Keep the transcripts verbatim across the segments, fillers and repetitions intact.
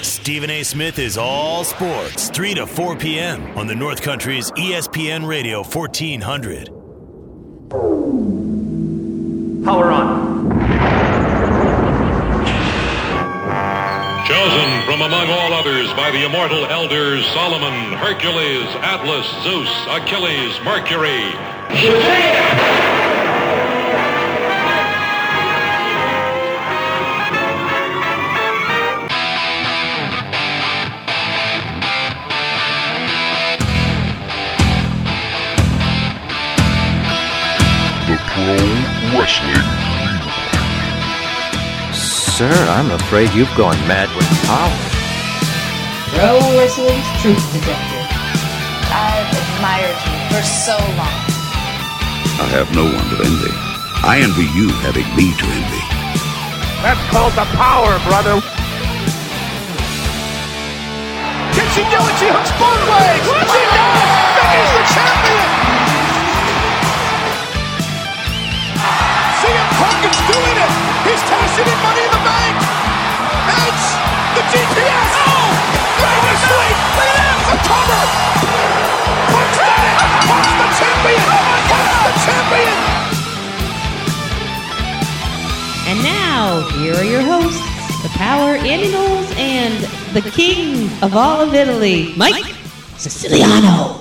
Stephen A. Smith is all sports, three to four p.m. on the North Country's E S P N Radio fourteen hundred. Power on. Chosen from among all others by the immortal elders Solomon, Hercules, Atlas, Zeus, Achilles, Mercury. Shazam! Pro Wrestling. Sir, I'm afraid you've gone mad with power. Pro Wrestling's Truth Detector. I've admired you for so long. I have no one to envy. I envy you having me to envy. That's called the power, brother. Can she do it? She hooks both legs. She does. Becky's the champion. Punk is doing it! He's cashing in Money in the Bank! It's the G P S! Oh! Look at sweep! Look at that! The cover! Punk's done it! Punk's the champion! Punk's the champion! And now, here are your hosts, the Power Animals and the King of all of Italy, Mike Siciliano.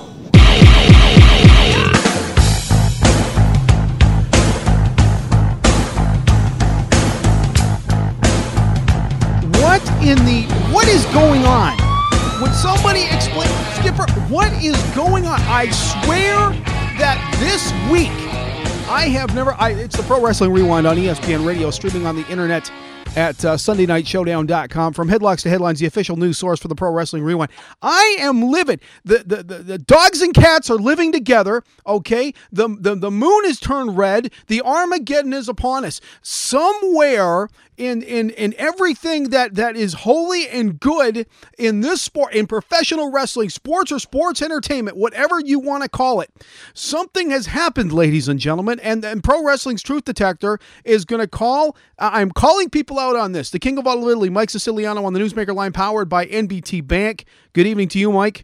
In the what is going on? Would somebody explain, Skipper, what is going on? I swear that this week I have never. I, it's the Pro Wrestling Rewind on E S P N Radio, streaming on the internet at uh, Sunday Night Showdown dot com. From headlocks to headlines, the official news source for the Pro Wrestling Rewind. I am livid. The the, the, the dogs and cats are living together, okay? The, the, the moon is turned red. The Armageddon is upon us. Somewhere in in in everything that, that is holy and good in this sport, in professional wrestling, sports or sports entertainment, whatever you want to call it, something has happened, ladies and gentlemen, and, and Pro Wrestling's Truth Detector is going to call, uh, I'm calling people out on this. The King of all of Italy, Mike Siciliano on the Newsmaker line, powered by N B T Bank. Good evening to you, Mike.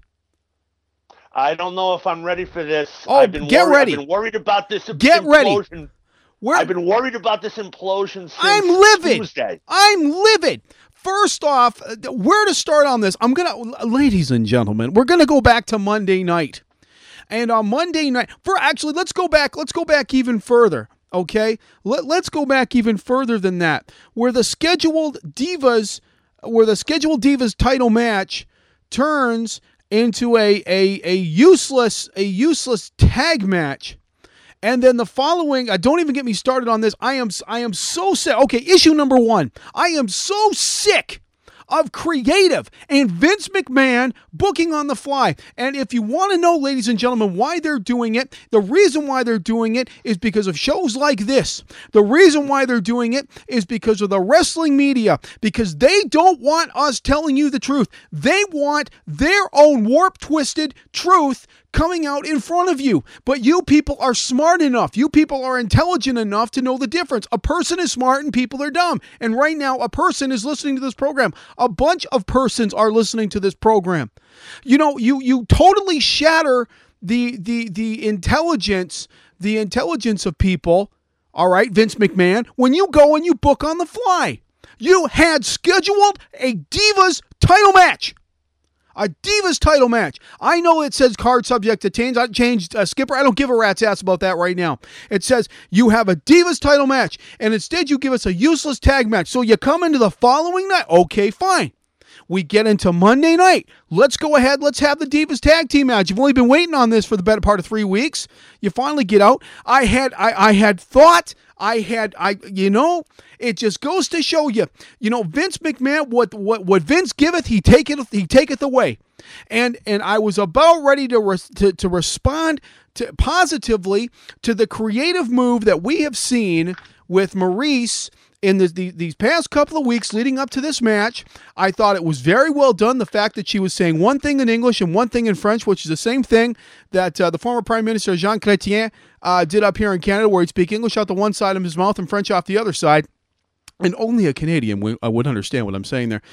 I don't know if I'm ready for this. Oh, I've been get worried, ready. I've been worried about this Get implosion. ready. We're, I've been worried about this implosion since I'm livid. Tuesday. I'm livid. First off, where to start on this? I'm going to, ladies and gentlemen, we're going to go back to Monday night. And on Monday night, for actually, let's go back, let's go back even further. Okay, Let, let's go back even further than that. Where the scheduled Divas, where the scheduled Divas title match turns into a a a useless a useless tag match, and then the following. Uh, don't even get me started on this. I am I am so sick. Okay, issue number one. I am so sick of creative and Vince McMahon booking on the fly. And if you want to know, ladies and gentlemen, why they're doing it, the reason why they're doing it is because of shows like this. The reason why they're doing it is because of the wrestling media, because they don't want us telling you the truth. They want their own warped, twisted truth coming out in front of you. But you people are smart enough. You people are intelligent enough to know the difference. A person is smart and people are dumb. And right now, a person is listening to this program. A bunch of persons are listening to this program. You know, you you totally shatter the the the intelligence, the intelligence of people, all right, Vince McMahon, when you go and you book on the fly. You had scheduled a Divas title match. A Divas title match. I know it says card subject to change. I changed uh, Skipper. I don't give a rat's ass about that right now. It says you have a Divas title match, and instead you give us a useless tag match. So you come into the following night. Okay, fine. We get into Monday night. Let's go ahead. Let's have the Divas tag team match. You've only been waiting on this for the better part of three weeks. You finally get out. I had, I, I had thought. I had, I, you know, it just goes to show you, you know, Vince McMahon, what, what, what Vince giveth, he taketh, he taketh away. And, and I was about ready to, res, to, to respond to positively to the creative move that we have seen with Maryse in the, the, these past couple of weeks leading up to this match. I thought it was very well done. The fact that she was saying one thing in English and one thing in French, which is the same thing that uh, the former Prime Minister Jean Chrétien uh, did up here in Canada, where he'd speak English out the one side of his mouth and French off the other side. And only a Canadian w- uh, would understand what I'm saying there.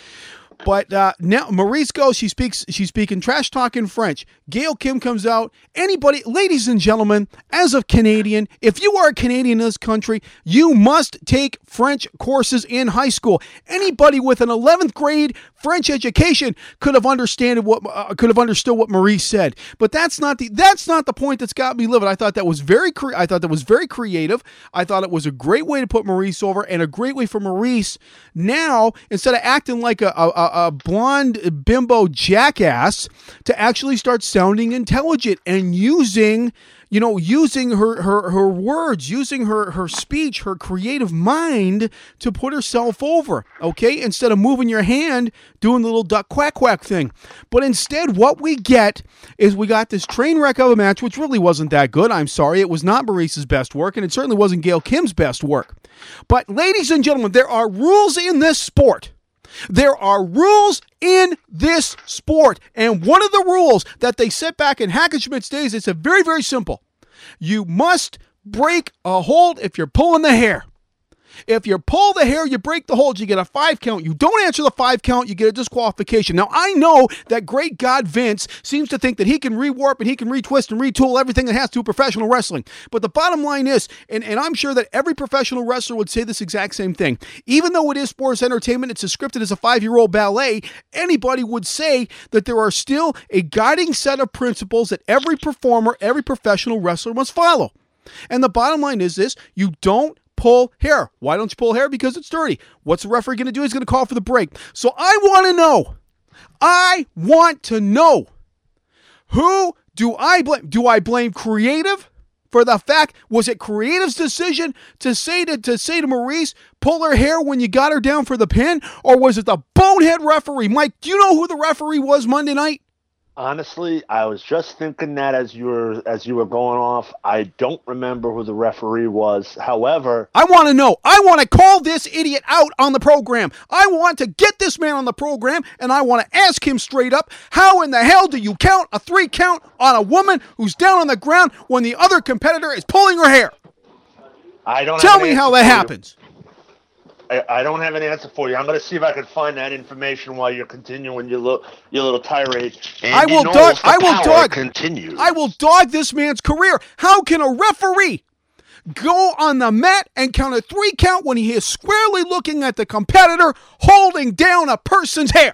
But uh, now Maryse goes. She speaks. She's speaking trash talk in French. Gail Kim comes out. Anybody, ladies and gentlemen, as a Canadian, if you are a Canadian in this country, you must take French courses in high school. Anybody with an eleventh grade French education could have understood what uh, could have understood what Maryse said. But that's not the that's not the point that's got me livid. I thought that was very cre- I thought that was very creative. I thought it was a great way to put Maryse over, and a great way for Maryse now, instead of acting like a, a, a blonde bimbo jackass, to actually start sounding intelligent and using, you know, using her, her, her words, using her, her speech, her creative mind to put herself over, okay? Instead of moving your hand, doing the little duck quack quack thing. But instead, what we get is we got this train wreck of a match, which really wasn't that good. I'm sorry. It was not Maryse's best work, and it certainly wasn't Gail Kim's best work. But ladies and gentlemen, there are rules in this sport. There are rules in this sport. And one of the rules that they set back in Hackenschmidt's days, it's a very, very simple. You must break a hold if you're pulling the hair. If you pull the hair, you break the hold, you get a five count. You don't answer the five count, you get a disqualification. Now, I know that great God Vince seems to think that he can rewarp and he can retwist and retool everything that has to do with professional wrestling. But the bottom line is, and, and I'm sure that every professional wrestler would say this exact same thing, even though it is sports entertainment, it's as scripted as a five-year-old ballet, anybody would say that there are still a guiding set of principles that every performer, every professional wrestler must follow. And the bottom line is this: you don't pull hair. Why don't you pull hair? Because it's dirty. What's the referee going to do? He's going to call for the break. So I want to know. I want to know. Who do I blame? Do I blame creative for the fact, was it creative's decision to say to, to say to Maryse, pull her hair when you got her down for the pin? Or was it the bonehead referee? Mike, do you know who the referee was Monday night? Honestly, I was just thinking that as you were as you were going off. I don't remember who the referee was. However, I want to know. I want to call this idiot out on the program. I want to get this man on the program, and I want to ask him straight up, how in the hell do you count a three count on a woman who's down on the ground when the other competitor is pulling her hair? I don't Tell me how that happens. I, I don't have an answer for you. I'm going to see if I can find that information while you're continuing your little your little tirade. And I will dog. I will dog. Continues. I will dog this man's career. How can a referee go on the mat and count a three count when he is squarely looking at the competitor holding down a person's hair?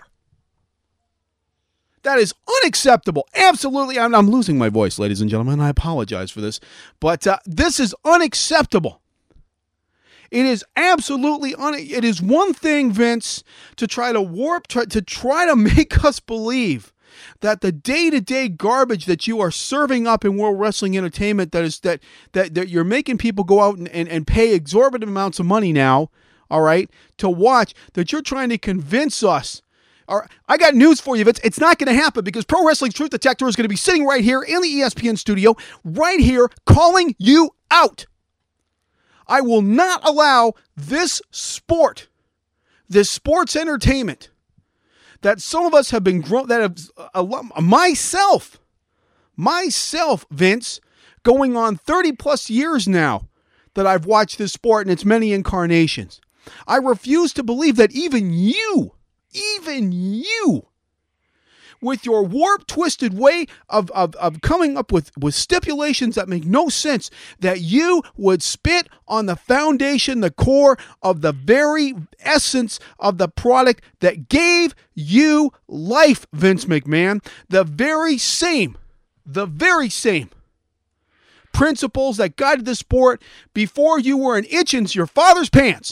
That is unacceptable. Absolutely. I'm, I'm losing my voice, ladies and gentlemen. I apologize for this, but uh, this is unacceptable. It is absolutely, un- it is one thing, Vince, to try to warp, try, to try to make us believe that the day-to-day garbage that you are serving up in World Wrestling Entertainment, that is that that, that you're making people go out and, and, and pay exorbitant amounts of money now, all right, to watch, that you're trying to convince us. All right, I got news for you, Vince. It's not going to happen, because Pro Wrestling Truth Detector is going to be sitting right here in the E S P N studio, right here, calling you out. I will not allow this sport, this sports entertainment, that some of us have been grown, that have, uh, myself, myself, Vince, going on thirty plus years now that I've watched this sport in its many incarnations. I refuse to believe that even you, even you, with your warped, twisted way of, of, of coming up with, with stipulations that make no sense, that you would spit on the foundation, the core of the very essence of the product that gave you life, Vince McMahon. The very same, the very same principles that guided the sport before you were an itch in your father's pants.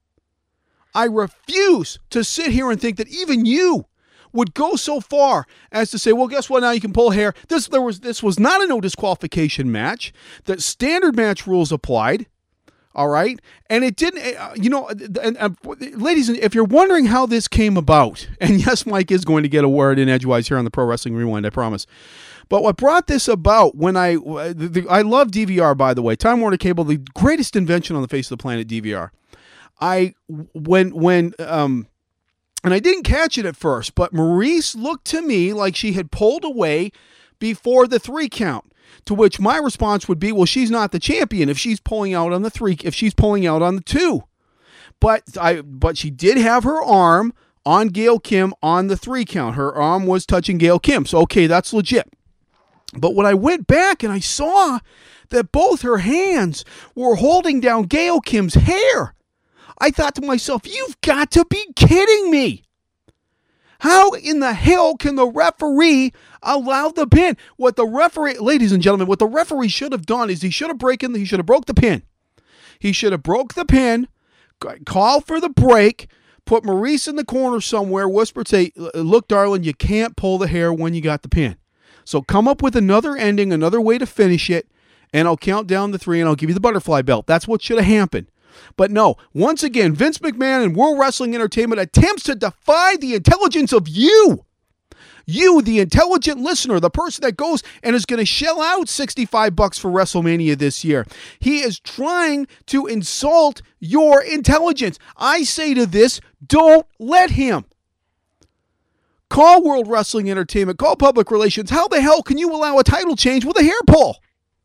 I refuse to sit here and think that even you would go so far as to say, well, guess what? Now you can pull hair. This there was this was not a no disqualification match. The standard match rules applied. All right, and it didn't. Uh, you know, and, and, ladies, if you're wondering how this came about, and yes, Mike is going to get a word in edgewise here on the Pro Wrestling Rewind, I promise. But what brought this about, when I the, the, I love D V R, by the way, Time Warner Cable, the greatest invention on the face of the planet, D V R. I when when um. And I didn't catch it at first, but Maryse looked to me like she had pulled away before the three count, to which my response would be, well, she's not the champion if she's pulling out on the three, if she's pulling out on the two. But I, but she did have her arm on Gail Kim on the three count. Her arm was touching Gail Kim. So, okay, that's legit. But when I went back and I saw that both her hands were holding down Gail Kim's hair, I thought to myself, you've got to be kidding me. How in the hell can the referee allow the pin? What the referee, ladies and gentlemen, what the referee should have done is he should have broken, he should have broke the pin. He should have broke the pin, call for the break, put Maurice in the corner somewhere, whispered, say, look, darling, you can't pull the hair when you got the pin. So come up with another ending, another way to finish it, and I'll count down the three and I'll give you the butterfly belt. That's what should have happened. But no, once again, Vince McMahon and World Wrestling Entertainment attempts to defy the intelligence of you. You, the intelligent listener, the person that goes and is going to shell out sixty-five bucks for WrestleMania this year. He is trying to insult your intelligence. I say to this, don't let him. Call World Wrestling Entertainment. Call Public Relations. How the hell can you allow a title change with a hair pull?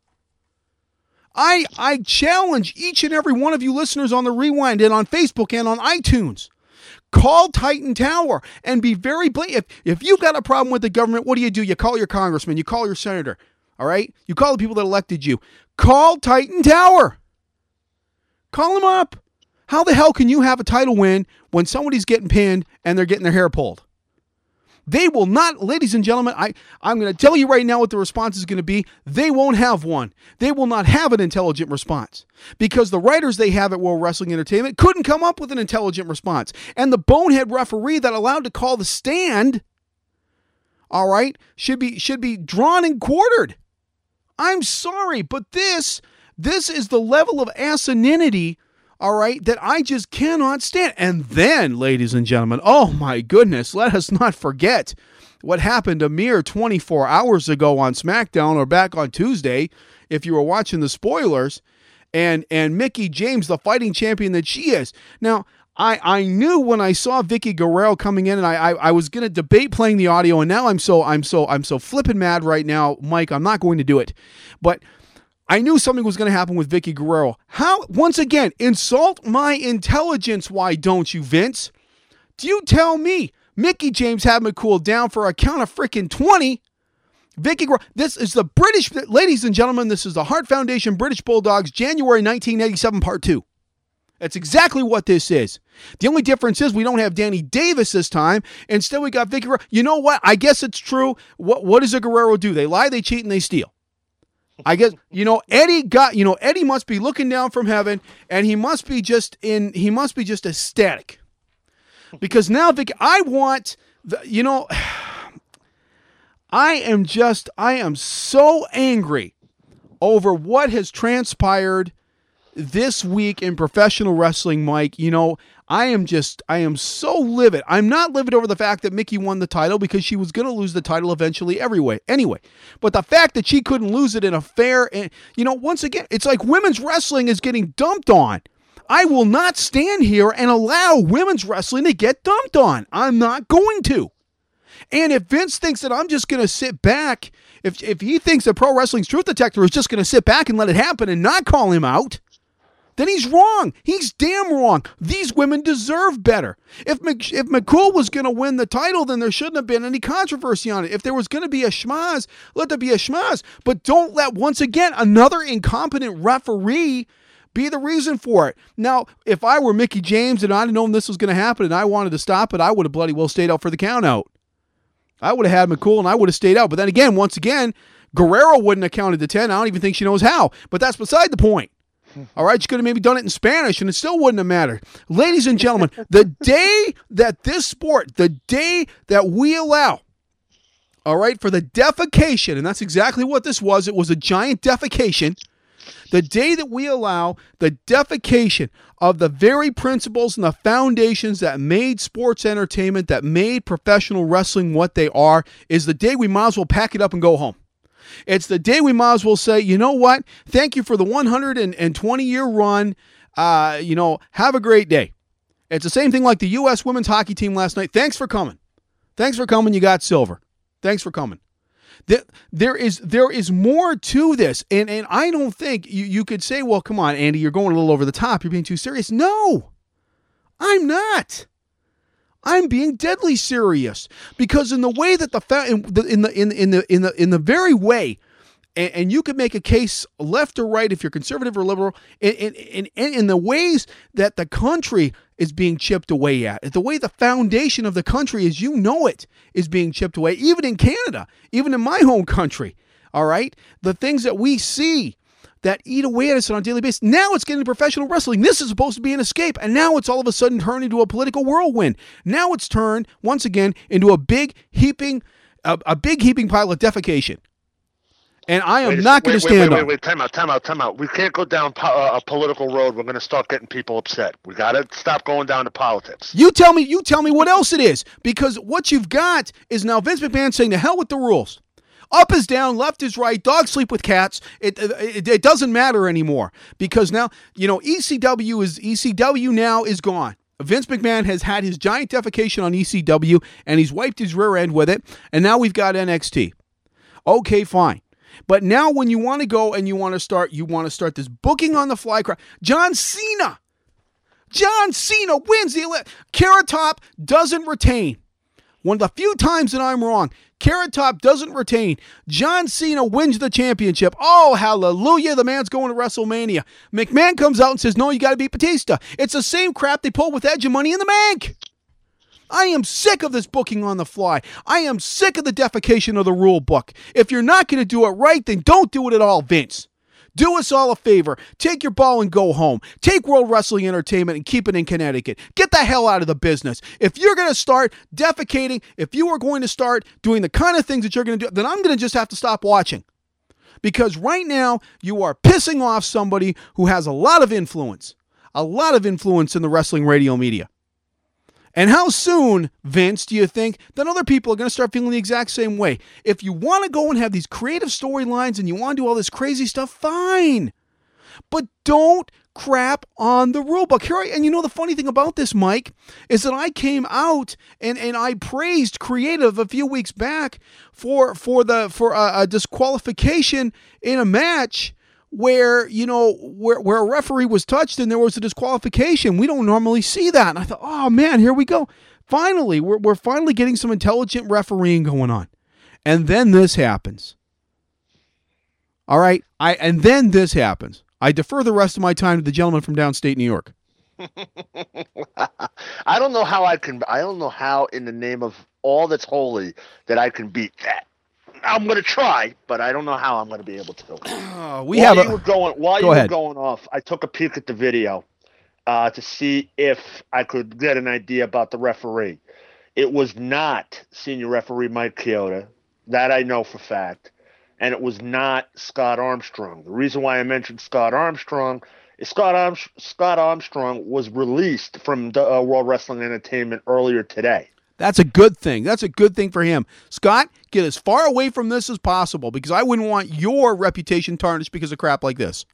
I I challenge each and every one of you listeners on the Rewind and on Facebook and on iTunes. Call Titan Tower and be very blatant. If, if you've got a problem with the government, what do you do? You call your congressman. You call your senator. All right? You call the people that elected you. Call Titan Tower. Call them up. How the hell can you have a title win when somebody's getting pinned and they're getting their hair pulled? They will not, ladies and gentlemen, I, I'm going to tell you right now what the response is going to be. They won't have one. They will not have an intelligent response because the writers they have at World Wrestling Entertainment couldn't come up with an intelligent response. And the bonehead referee that allowed to call the stand, all right, should be should be drawn and quartered. I'm sorry, but this, this is the level of asininity, all right, that I just cannot stand. And then, ladies and gentlemen, oh my goodness, let us not forget what happened a mere twenty-four hours ago on SmackDown or back on Tuesday, if you were watching the spoilers, and and Mickie James, the fighting champion that she is. Now, I, I knew when I saw Vicky Guerrero coming in, and I I, I was going to debate playing the audio, and now I'm so I'm so I'm so flippin' mad right now, Mike. I'm not going to do it, but I knew something was going to happen with Vicky Guerrero. How, once again, insult my intelligence, why don't you, Vince? Do you tell me Mickie James had me cool down for a count of freaking twenty? Vicky Guerrero, this is the British, ladies and gentlemen, this is the Hart Foundation British Bulldogs, January nineteen eighty-seven, part two. That's exactly what this is. The only difference is we don't have Danny Davis this time. Instead, we got Vicky Guerrero. You know what? I guess it's true. What, what does a Guerrero do? They lie, they cheat, and they steal. I guess, you know, Eddie got, you know, Eddie must be looking down from heaven and he must be just in, he must be just ecstatic. Because now, Vic, I want, the, you know, I am just, I am so angry over what has transpired this week in professional wrestling, Mike. You know, I am just, I am so livid. I'm not livid over the fact that Mickie won the title because she was going to lose the title eventually anyway. Anyway, but the fact that she couldn't lose it in a fair, you know, once again, it's like women's wrestling is getting dumped on. I will not stand here and allow women's wrestling to get dumped on. I'm not going to. And if Vince thinks that I'm just going to sit back, if if he thinks that Pro Wrestling's Truth Detector is just going to sit back and let it happen and not call him out, then he's wrong. He's damn wrong. These women deserve better. If Mc, if McCool was going to win the title, then there shouldn't have been any controversy on it. If there was going to be a schmaz, let there be a schmaz. But don't let, once again, another incompetent referee be the reason for it. Now, if I were Mickie James and I'd have known this was going to happen and I wanted to stop it, I would have bloody well stayed out for the count out. I would have had McCool and I would have stayed out. But then again, once again, Guerrero wouldn't have counted to ten. I don't even think she knows how. But that's beside the point. All right, she could have maybe done it in Spanish, and it still wouldn't have mattered. Ladies and gentlemen, the day that this sport, the day that we allow, all right, for the defecation, and that's exactly what this was. It was a giant defecation. The day that we allow the defecation of the very principles and the foundations that made sports entertainment, that made professional wrestling what they are, is the day we might as well pack it up and go home. It's the day we might as well say, you know what? Thank you for the one hundred twenty year run. Uh, you know, have a great day. It's the same thing like the U S women's hockey team last night. Thanks for coming. Thanks for coming. You got silver. Thanks for coming. There is there is more to this. And, and I don't think you, you could say, well, come on, Andy, you're going a little over the top. You're being too serious. No, I'm not. I'm being deadly serious, because in the way that the fa- in the in the in the in the in the, in the very way, and, and you could make a case left or right if you're conservative or liberal, in in, in in the ways that the country is being chipped away at, the way the foundation of the country as you know it is being chipped away, even in Canada, even in my home country. All right, the things that we see that eat away at us on a daily basis. Now it's getting to professional wrestling. This is supposed to be an escape, and now it's all of a sudden turned into a political whirlwind. Now it's turned, once again, into a big heaping, a, a big heaping pile of defecation. And I am wait, not going to stand stand wait, wait, on. Wait, wait, time out, time out, time out. We can't go down po- uh, a political road. We're going to start getting people upset. We got to stop going down to politics. You tell me, you tell me what else it is, because what you've got is now Vince McMahon saying, "To hell with the rules. Up is down, left is right, dogs sleep with cats. It, it it doesn't matter anymore, because now, you know, E C W is E C W now is gone. Vince McMahon has had his giant defecation on E C W, and he's wiped his rear end with it, and now we've got N X T. Okay, fine. But now when you want to go and you want to start, you want to start this booking on the fly crap. John Cena. John Cena wins the ele- Carrot Top doesn't retain. One of the few times that I'm wrong, Carrot Top doesn't retain. John Cena wins the championship. Oh, hallelujah. The man's going to WrestleMania. McMahon comes out and says, no, you got to beat Batista. It's the same crap they pulled with Edge and Money in the Bank. I am sick of this booking on the fly. I am sick of the defecation of the rule book. If you're not going to do it right, then don't do it at all, Vince. Do us all a favor. Take your ball and go home. Take World Wrestling Entertainment and keep it in Connecticut. Get the hell out of the business. If you're going to start defecating, if you are going to start doing the kind of things that you're going to do, then I'm going to just have to stop watching. Because right now, you are pissing off somebody who has a lot of influence. A lot of influence in the wrestling radio media. And how soon, Vince, do you think that other people are going to start feeling the exact same way? If you want to go and have these creative storylines and you want to do all this crazy stuff, fine. But don't crap on the rule book. Here I, and you know the funny thing about this, Mike, is that I came out and, and I praised Creative a few weeks back for for the for a, a disqualification in a match where, you know, where, where a referee was touched and there was a disqualification. We don't normally see that. And I thought, oh, man, here we go. Finally, we're, we're finally getting some intelligent refereeing going on. And then this happens. All right? I And then this happens. I defer the rest of my time to the gentleman from downstate New York. I don't know how I can, I don't know how in the name of all that's holy that I can beat that. I'm going to try, but I don't know how I'm going to be able to. Uh, we while have you a, were going, while go you ahead. were going off, I took a peek at the video uh, to see if I could get an idea about the referee. It was not senior referee Mike Chioda. That I know for fact. And it was not Scott Armstrong. The reason why I mentioned Scott Armstrong is Scott, Arm- Scott Armstrong was released from the, uh, World Wrestling Entertainment earlier today. That's a good thing. That's a good thing for him. Scott, get as far away from this as possible, because I wouldn't want your reputation tarnished because of crap like this.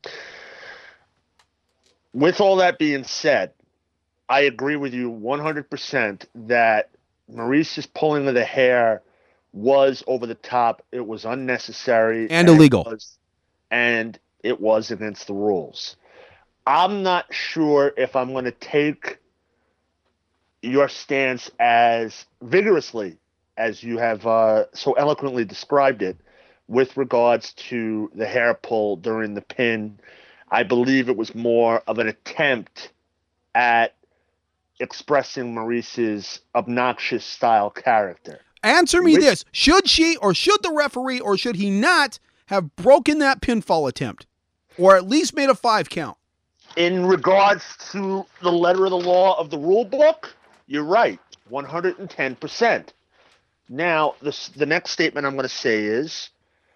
With all that being said, I agree with you one hundred percent that Maurice's pulling of the hair was over the top. It was unnecessary. And, and illegal. It was, and it was against the rules. I'm not sure if I'm going to take your stance as vigorously as you have uh, so eloquently described it with regards to the hair pull during the pin. I believe it was more of an attempt at expressing Maurice's obnoxious style character. Answer me Which, this. Should she or should the referee or should he not have broken that pinfall attempt? Or at least made a five count? In regards to the letter of the law of the rule book, you're right, one hundred ten percent. Now, the, the next statement I'm going to say is,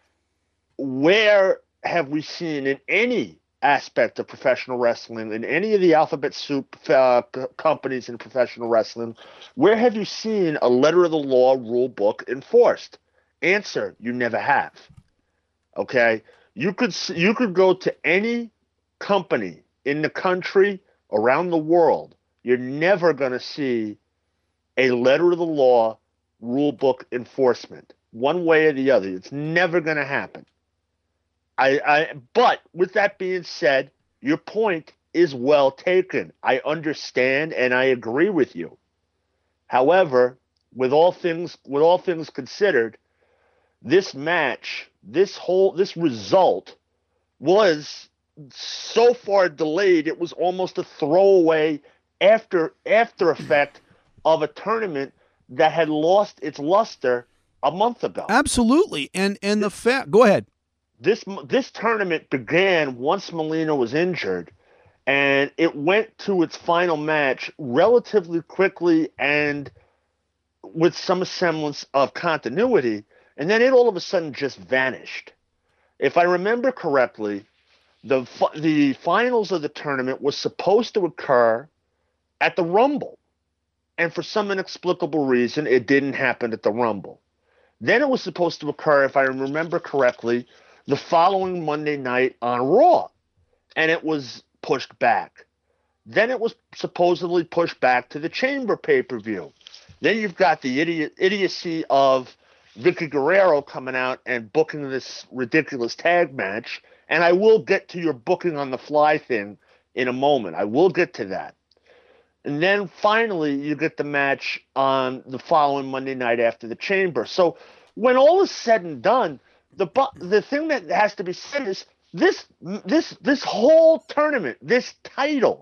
where have we seen in any aspect of professional wrestling, in any of the alphabet soup uh, companies in professional wrestling, where have you seen a letter of the law rule book enforced? Answer, you never have. Okay? You could you could go to any company in the country, around the world, you're never going to see a letter of the law rule book enforcement, one way or the other. It's never going to happen. I, I, but with that being said, your point is well taken. I understand and I agree with you. However, with all things with all things considered, this match, this whole this result was so far delayed it was almost a throwaway after after effect of a tournament that had lost its luster a month ago. Absolutely. And and the fact go ahead. This this tournament began once Molina was injured, and it went to its final match relatively quickly and with some semblance of continuity, and then it all of a sudden just vanished. If I remember correctly, the the finals of the tournament was supposed to occur at the Rumble, and for some inexplicable reason, it didn't happen at the Rumble. Then it was supposed to occur, if I remember correctly, the following Monday night on Raw, and it was pushed back. Then it was supposedly pushed back to the Chamber pay-per-view. Then you've got the idiot, idiocy of Vicky Guerrero coming out and booking this ridiculous tag match, and I will get to your booking on the fly thing in a moment. I will get to that. And then finally you get the match on the following Monday night after the Chamber. So when all is said and done, the the thing that has to be said is this this this whole tournament, this title,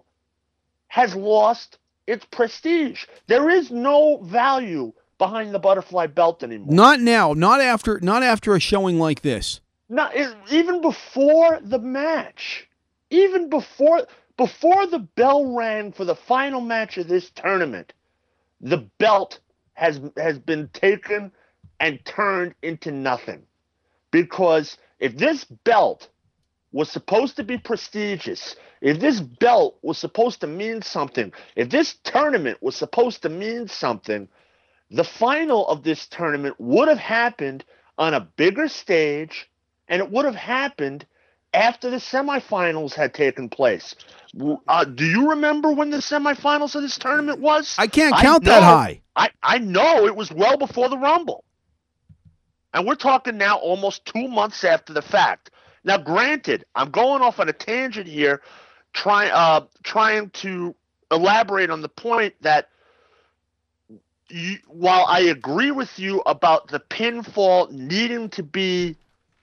has lost its prestige. There is no value behind the butterfly belt anymore. Not now. Not after. Not after a showing like this. Not even before the match. Even before before the bell rang for the final match of this tournament, the belt has has been taken and turned into nothing. Because if this belt was supposed to be prestigious, if this belt was supposed to mean something, if this tournament was supposed to mean something, the final of this tournament would have happened on a bigger stage, and it would have happened after the semifinals had taken place. Uh, do you remember when the semifinals of this tournament was? I can't count I that high. I, I know it was well before the Rumble. And we're talking now almost two months after the fact. Now, granted, I'm going off on a tangent here, try, uh, trying to elaborate on the point that you, while I agree with you about the pinfall needing to be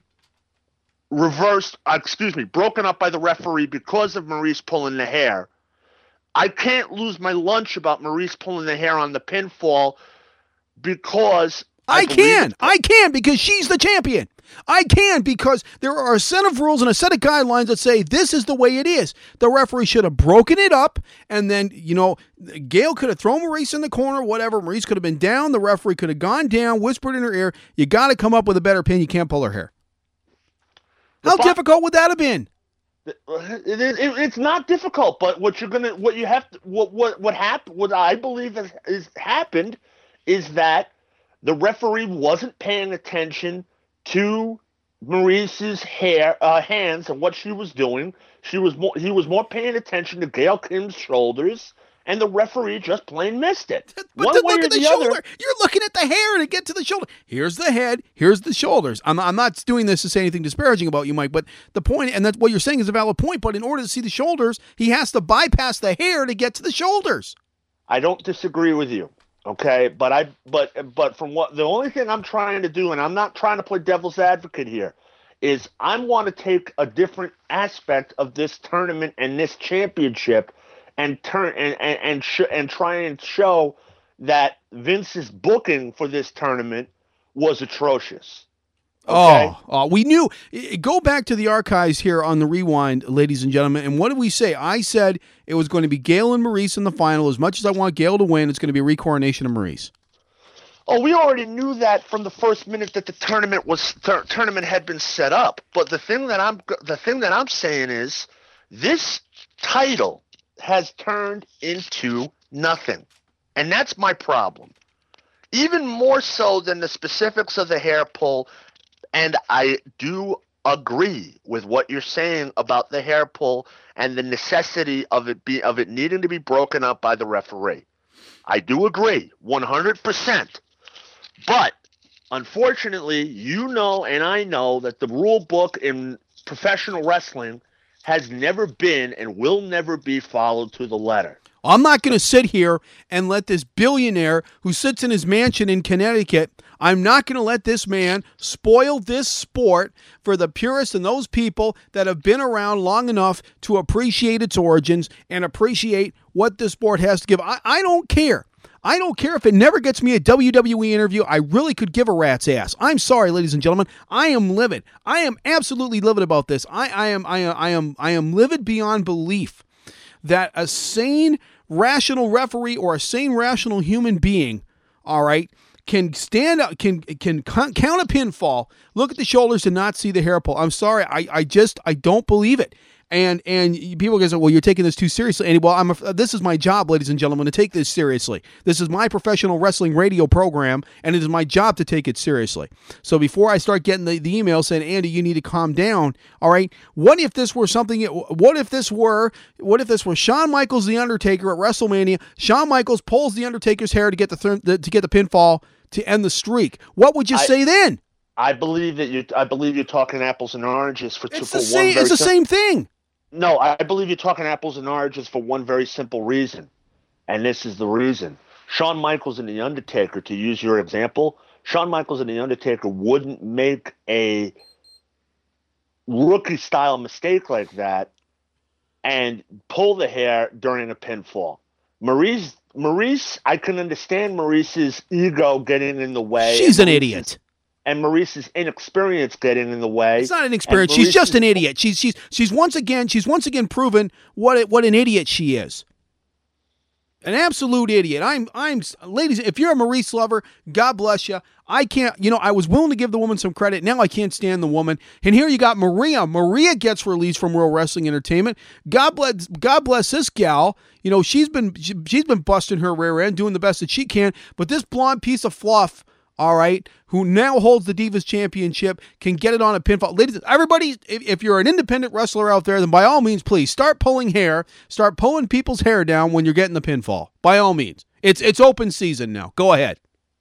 reversed, uh, excuse me, broken up by the referee because of Maryse pulling the hair, I can't lose my lunch about Maryse pulling the hair on the pinfall because I, I can. It- I can because she's the champion. I can because there are a set of rules and a set of guidelines that say this is the way it is. The referee should have broken it up, and then, you know, Gail could have thrown Maryse in the corner, whatever. Maryse could have been down. The referee could have gone down, whispered in her ear, you got to come up with a better pin. You can't pull her hair. How bo- difficult would that have been? It, it, it, it's not difficult, but what you're gonna, what you have to, what what what happened, what I believe has, has happened, is that the referee wasn't paying attention to Maryse's hair, uh, hands, and what she was doing. She was more, he was more paying attention to Gail Kim's shoulders, and the referee just plain missed it. But One look way at or the, the shoulder. other. You're looking at the hair to get to the shoulder. Here's the head. Here's the shoulders. I'm, I'm not doing this to say anything disparaging about you, Mike, but the point, and that's what you're saying is a valid point, but in order to see the shoulders, he has to bypass the hair to get to the shoulders. I don't disagree with you. Okay, but I but but from what the only thing I'm trying to do, and I'm not trying to play devil's advocate here, is I want to take a different aspect of this tournament and this championship, and turn and and and, sh- and try and show that Vince's booking for this tournament was atrocious. Okay? Oh, oh, we knew. Go back to the archives here on the Rewind, ladies and gentlemen. And what did we say? I said it was going to be Gail and Maryse in the final. As much as I want Gail to win, it's going to be a recoronation of Maryse. Oh, we already knew that from the first minute that the tournament was th- tournament had been set up. But the thing that I'm the thing that I'm saying is this title has turned into nothing, and that's my problem. Even more so than the specifics of the hair pull. And I do agree with what you're saying about the hair pull and the necessity of it be of it needing to be broken up by the referee. I do agree, one hundred percent. But unfortunately, you know and I know that the rule book in professional wrestling has never been and will never be followed to the letter. I'm not going to sit here and let this billionaire who sits in his mansion in Connecticut, I'm not going to let this man spoil this sport for the purists and those people that have been around long enough to appreciate its origins and appreciate what this sport has to give. I, I don't care. I don't care if it never gets me a W W E interview. I really could give a rat's ass. I'm sorry, ladies and gentlemen. I am livid. I am absolutely livid about this. I, I am I am I am I am livid beyond belief that a sane, rational referee or a sane, rational human being, all right, can stand up, can can count a pinfall, look at the shoulders and not see the hair pull. I'm sorry. I, I just I don't believe it. And and people go, well, you're taking this too seriously. And well, I'm a, this is my job, ladies and gentlemen, to take this seriously. This is my professional wrestling radio program, and it is my job to take it seriously. So before I start getting the, the email saying, Andy, you need to calm down, all right? What if this were something? What if this were? What if this were Shawn Michaels, the Undertaker at WrestleMania? Shawn Michaels pulls the Undertaker's hair to get the, th- the to get the pinfall to end the streak. What would you I, say then? I believe that you. I believe you're talking apples and oranges for two. It's for the one same. It's the sim- same thing. No, I believe you're talking apples and oranges for one very simple reason, and this is the reason. Shawn Michaels and The Undertaker, to use your example, Shawn Michaels and The Undertaker wouldn't make a rookie-style mistake like that and pull the hair during a pinfall. Maurice, Maurice, I can understand Maurice's ego getting in the way. She's an idiot. And Maurice's inexperience getting in the way. It's not an experience. She's just an idiot. She's she's she's once again she's once again proven what it, what an idiot she is. An absolute idiot. I'm I'm ladies, if you're a Maurice lover, God bless you. I can't, you know, I was willing to give the woman some credit. Now I can't stand the woman. And here you got Maria. Maria gets released from World Wrestling Entertainment. God bless God bless this gal. You know, she's been she, she's been busting her rear end, doing the best that she can, but this blonde piece of fluff, all right, who now holds the Divas Championship, can get it on a pinfall. Ladies, everybody, if, if you're an independent wrestler out there, then by all means, please start pulling hair. Start pulling people's hair down when you're getting the pinfall. By all means. It's it's open season now. Go ahead.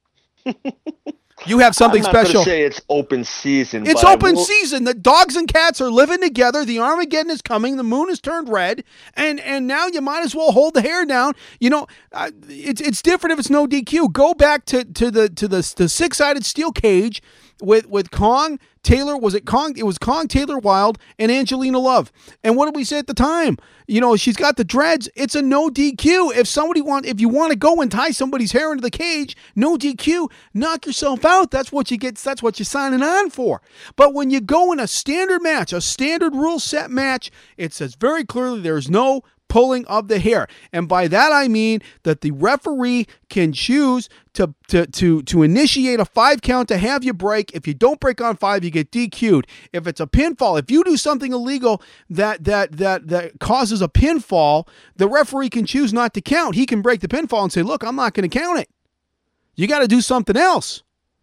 You have something I'm not special. Gonna say it's open season. It's but open will... season. The dogs and cats are living together. The Armageddon is coming. The moon has turned red, and and now you might as well hold the hair down. You know, uh, it's it's different if it's no D Q. Go back to to the to the the six sided steel cage with with Kong Taylor. Was it Kong? It was Kong Taylor Wilde and Angelina Love. And what did we say at the time? You know, she's got the dreads. It's a no D Q. If somebody want, if you want to go and tie somebody's hair into the cage, no D Q. Knock yourself out. That's what you get. That's what you're signing on for. But when you go in a standard match, a standard rule set match, it says very clearly there's no pulling of the hair. And by that I mean that the referee can choose to to to to initiate a five count to have you break. If you don't break on five, you get D Q'd. If it's a pinfall, if you do something illegal that that that that causes a pinfall, the referee can choose not to count. He can break the pinfall and say, look, I'm not going to count it. You got to do something else.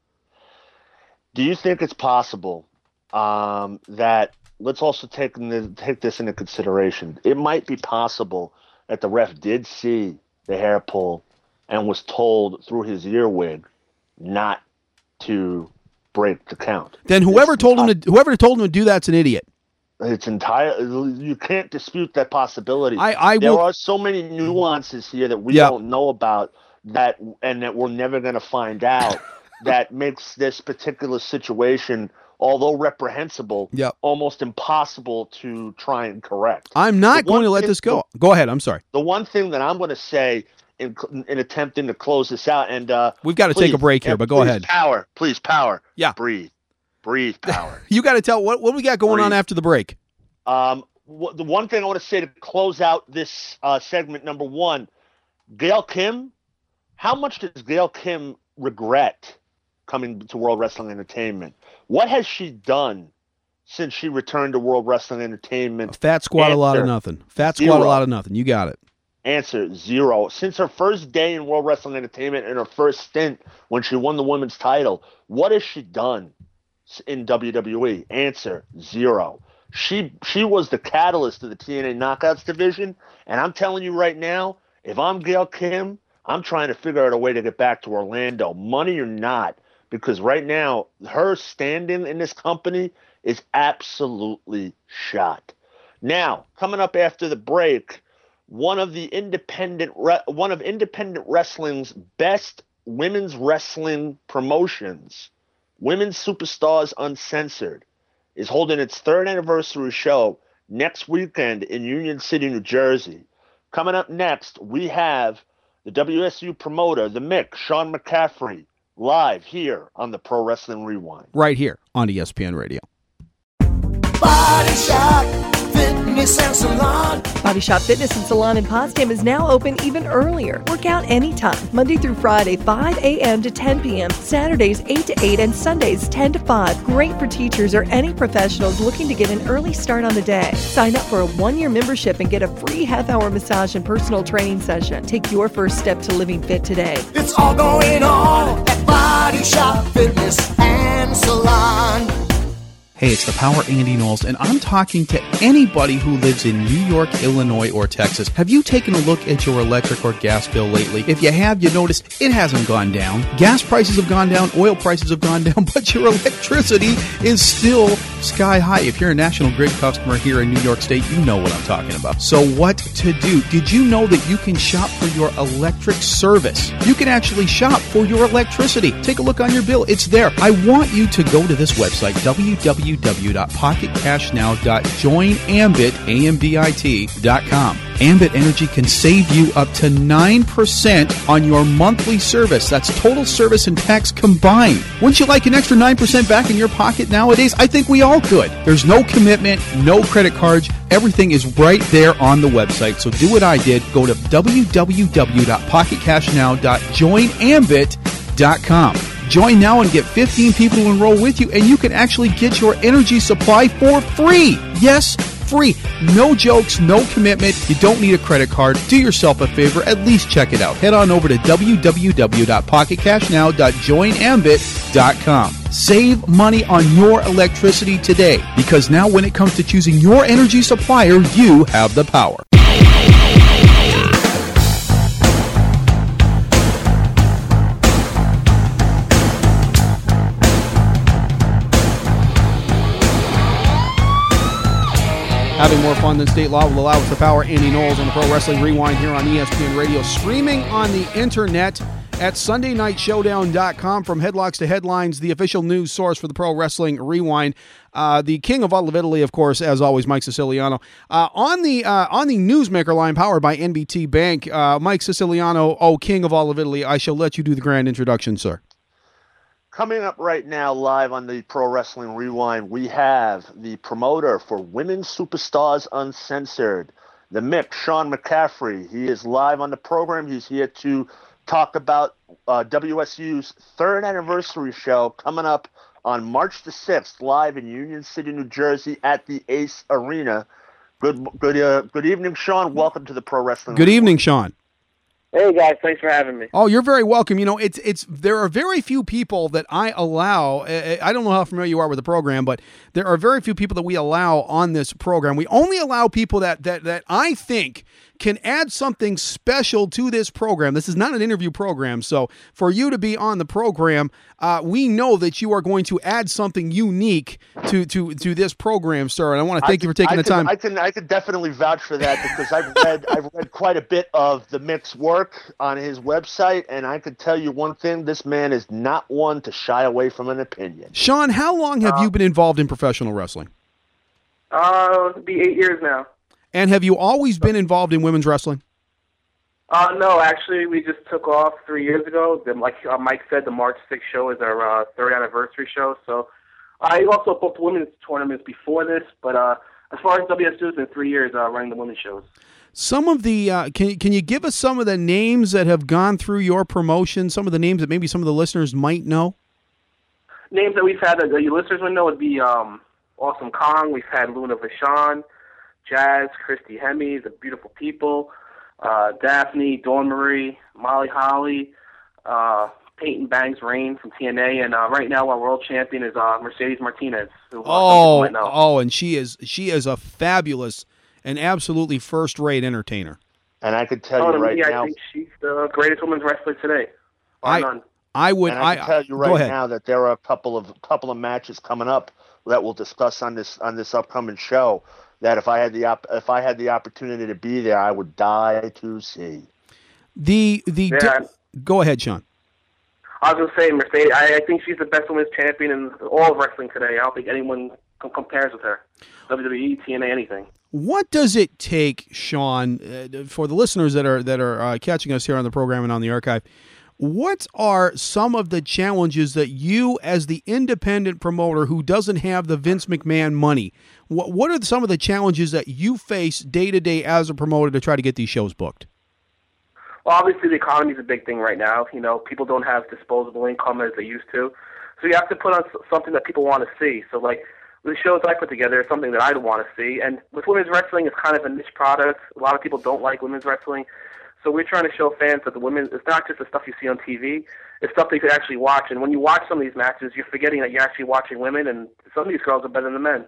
Do you think it's possible um, that let's also take the, take this into consideration. It might be possible that the ref did see the hair pull and was told through his earwig not to break the count. Then whoever it's told enti- him to whoever told him to do that's an idiot. It's entire. You can't dispute that possibility. I, I there will, are so many nuances here that we yeah. don't know about that, and that we're never going to find out. That makes this particular situation, although reprehensible, yep. almost impossible to try and correct. I'm not going to let thing, this go. Go ahead. I'm sorry. The one thing that I'm going to say in, in attempting to close this out, and uh, we've got to please, take a break here, but go please, ahead. Power, please, power. Yeah. Breathe. Breathe, power. You got to tell what what we got going Breathe. on after the break. Um, w- the one thing I want to say to close out this uh, segment number one, Gail Kim. How much does Gail Kim regret coming to World Wrestling Entertainment? What has she done since she returned to World Wrestling Entertainment? A fat squat, Answer, a lot of nothing. Fat zero. squat, a lot of nothing. You got it. Answer, zero. Since her first day in World Wrestling Entertainment and her first stint when she won the women's title, what has she done in W W E? Answer, zero. She she was the catalyst of the T N A Knockouts division, and I'm telling you right now, if I'm Gail Kim, I'm trying to figure out a way to get back to Orlando, money or not, because right now her standing in this company is absolutely shot. Now, coming up after the break, one of the independent re- one of independent wrestling's best women's wrestling promotions, Women's Superstars Uncensored, is holding its third anniversary show next weekend in Union City, New Jersey. Coming up next, we have the W S U promoter, the Mick, Sean McCaffrey, live here on the Pro Wrestling Rewind. Right here on E S P N Radio. Body Shop Fitness and Salon. Body Shop Fitness and Salon in Potsdam is now open even earlier. Work out anytime, Monday through Friday, five a.m. to ten p.m., Saturdays eight to eight, and Sundays ten to five. Great for teachers or any professionals looking to get an early start on the day. Sign up for a one-year membership and get a free half-hour massage and personal training session. Take your first step to living fit today. It's all going on at Body Shop Fitness and Salon. Hey, it's the Power Andy Knowles, and I'm talking to anybody who lives in New York, Illinois, or Texas. Have you taken a look at your electric or gas bill lately? If you have, you notice it hasn't gone down. Gas prices have gone down, oil prices have gone down, but your electricity is still sky high. If you're a National Grid customer here in New York State, you know what I'm talking about. So what to do? Did you know that you can shop for your electric service? You can actually shop for your electricity. Take a look on your bill. It's there. I want you to go to this website, w w w dot pocket cash now dot join ambit dot com. Ambit Energy can save you up to nine percent on your monthly service. That's total service and tax combined. Wouldn't you like an extra nine percent back in your pocket nowadays? I think we all could. There's no commitment, no credit cards. Everything is right there on the website. So do what I did. Go to w w w dot pocket cash now dot join ambit dot com. Join now and get fifteen people to enroll with you, and you can actually get your energy supply for free. Yes, free. No jokes, no commitment. You don't need a credit card. Do yourself a favor. At least check it out. Head on over to w w w dot pocket cash now dot join ambit dot com. Save money on your electricity today, because now when it comes to choosing your energy supplier, you have the power. Having more fun than state law will allow us the Power. Andy Knowles on the Pro Wrestling Rewind here on E S P N Radio, streaming on the internet at sunday night showdown dot com. From headlocks to headlines, the official news source for the Pro Wrestling Rewind. Uh, the king of all of Italy, of course, as always, Mike Siciliano. Uh, on the uh, on the Newsmaker line, powered by N B T Bank, uh, Mike Siciliano, oh, king of all of Italy. I shall let you do the grand introduction, sir. Coming up right now, live on the Pro Wrestling Rewind, we have the promoter for Women's Superstars Uncensored, the Mick, Sean McCaffrey. He is live on the program. He's here to talk about uh, W S U's third anniversary show coming up on March the sixth, live in Union City, New Jersey, at the Ace Arena. Good, good, uh, good evening, Sean. Welcome to the Pro Wrestling. Good evening, Sean. Hey guys, thanks for having me. Oh, you're very welcome. You know, it's it's there are very few people that I allow. I don't know how familiar you are with the program, but there are very few people that we allow on this program. We only allow people that that that I think can add something special to this program. This is not an interview program, so for you to be on the program, uh, we know that you are going to add something unique to to to this program, sir. And I want to thank I you for taking I the can, time. I can I can definitely vouch for that, because I've read I've read quite a bit of the Mick's work on his website, and I can tell you one thing: this man is not one to shy away from an opinion. Sean, how long have uh, you been involved in professional wrestling? Uh, it'll be eight years now. And have you always been involved in women's wrestling? Uh, no, actually, we just took off three years ago. The, like uh, Mike said, the March sixth show is our uh, third anniversary show. So I also booked women's tournaments before this, but uh, as far as W S U, it's been three years uh, running the women's shows. Some of the uh, can can you give us some of the names that have gone through your promotion? Some of the names that maybe some of the listeners might know. Names that we've had that your listeners would know would be um, Awesome Kong. We've had Luna Vachon, Jazz, Christy Hemme, The Beautiful People, uh, Daphne, Dawn Marie, Molly Holly, uh, Peyton Bangs Rain from T N A, and uh, right now our world champion is uh, Mercedes Martinez. Who oh, oh, and she is she is a fabulous and absolutely first-rate entertainer. And I could tell oh, you right me, now, I think she's the greatest women's wrestler today. I none. I would. And I can I, tell you right right now that there are a couple of couple of matches coming up that we'll discuss on this on this upcoming show that if I had the op- if I had the opportunity to be there, I would die to see. The the Yeah. di- go ahead, Sean. I was going to say, Mercedes, I, I think she's the best women's champion in all of wrestling today. I don't think anyone com- compares with her. W W E, T N A, anything. What does it take, Sean, uh, for the listeners that are that are uh, catching us here on the program and on the archive? What are some of the challenges that you, as the independent promoter who doesn't have the Vince McMahon money, what what are some of the challenges that you face day to day as a promoter to try to get these shows booked? Well, obviously the economy is a big thing right now. You know, people don't have disposable income as they used to. So you have to put on s- something that people want to see. So, like, the shows I put together is something that I want to see. And with women's wrestling, it's kind of a niche product. A lot of people don't like women's wrestling. So we're trying to show fans that the women, it's not just the stuff you see on T V. It's stuff they could actually watch. And when you watch some of these matches, you're forgetting that you're actually watching women, and some of these girls are better than the men.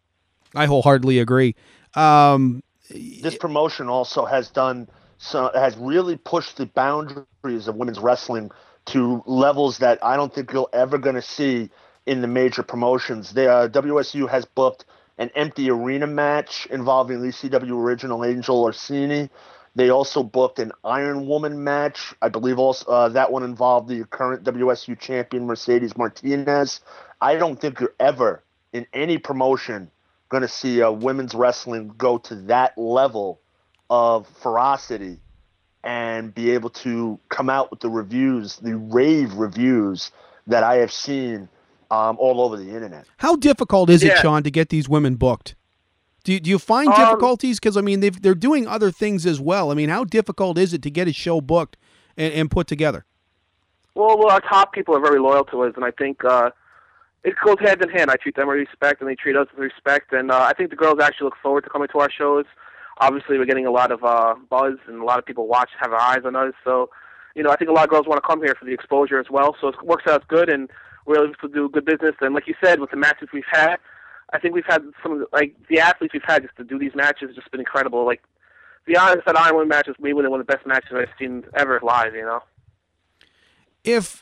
I wholeheartedly agree. Um, This promotion also has done so has really pushed the boundaries of women's wrestling to levels that I don't think you're ever going to see in the major promotions. The uh, W S U has booked an empty arena match involving the E C W original Angel Orsini. They also booked an Iron Woman match. I believe also uh, that one involved the current W S U champion Mercedes Martinez. I don't think you're ever in any promotion going to see uh, women's wrestling go to that level of ferocity and be able to come out with the reviews, the rave reviews that I have seen um, all over the internet. How difficult is Yeah. it, Sean, to get these women booked? Do you, do you find Um, difficulties? Because, I mean, they've, they're doing other things as well. I mean, how difficult is it to get a show booked and, and put together? Well, well, our top people are very loyal to us, and I think uh, it goes hand in hand. I treat them with respect, and they treat us with respect. And uh, I think the girls actually look forward to coming to our shows. Obviously, we're getting a lot of uh, buzz, and a lot of people watch, have their eyes on us. So, you know, I think a lot of girls want to come here for the exposure as well. So it works out good, and we're able to do good business. And like you said, with the matches we've had, I think we've had some of the, like the athletes we've had just to do these matches has just been incredible. Like, to be honest, that Iron Woman match is maybe one of the best matches I've seen ever live. You know. If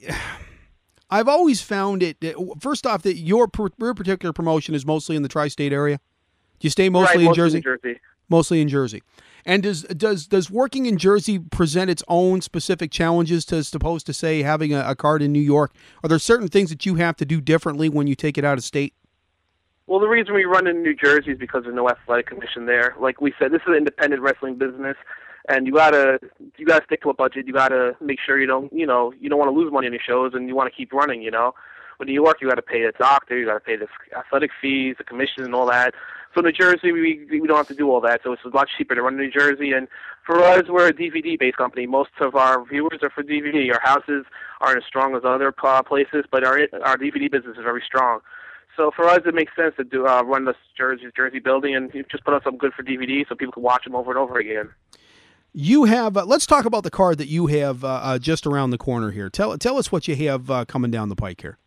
I've always found it, first off, that your, your particular promotion is mostly in the tri-state area. Do you stay mostly right, in mostly Jersey? In Jersey. Mostly in Jersey. And does does does working in Jersey present its own specific challenges to as opposed to, say, having a, a card in New York? Are there certain things that you have to do differently when you take it out of state? Well, the reason we run in New Jersey is because there's no athletic commission there. Like we said, this is an independent wrestling business, and you gotta you gotta stick to a budget. You gotta make sure you don't you know you don't want to lose money on your shows, and you want to keep running. You know, with New York, you got to pay the doctor, you got to pay the athletic fees, the commission, and all that. So in New Jersey, we we don't have to do all that. So it's a lot cheaper to run in New Jersey. And for us, we're a D V D-based company. Most of our viewers are for D V D. Our houses aren't as strong as other uh, places, but our our D V D business is very strong. So for us, it makes sense to do uh, run this Jersey Jersey building and just put on something good for D V D so people can watch them over and over again. You have. Uh, let's talk about the card that you have uh, uh, just around the corner here. Tell tell us what you have uh, coming down the pike here.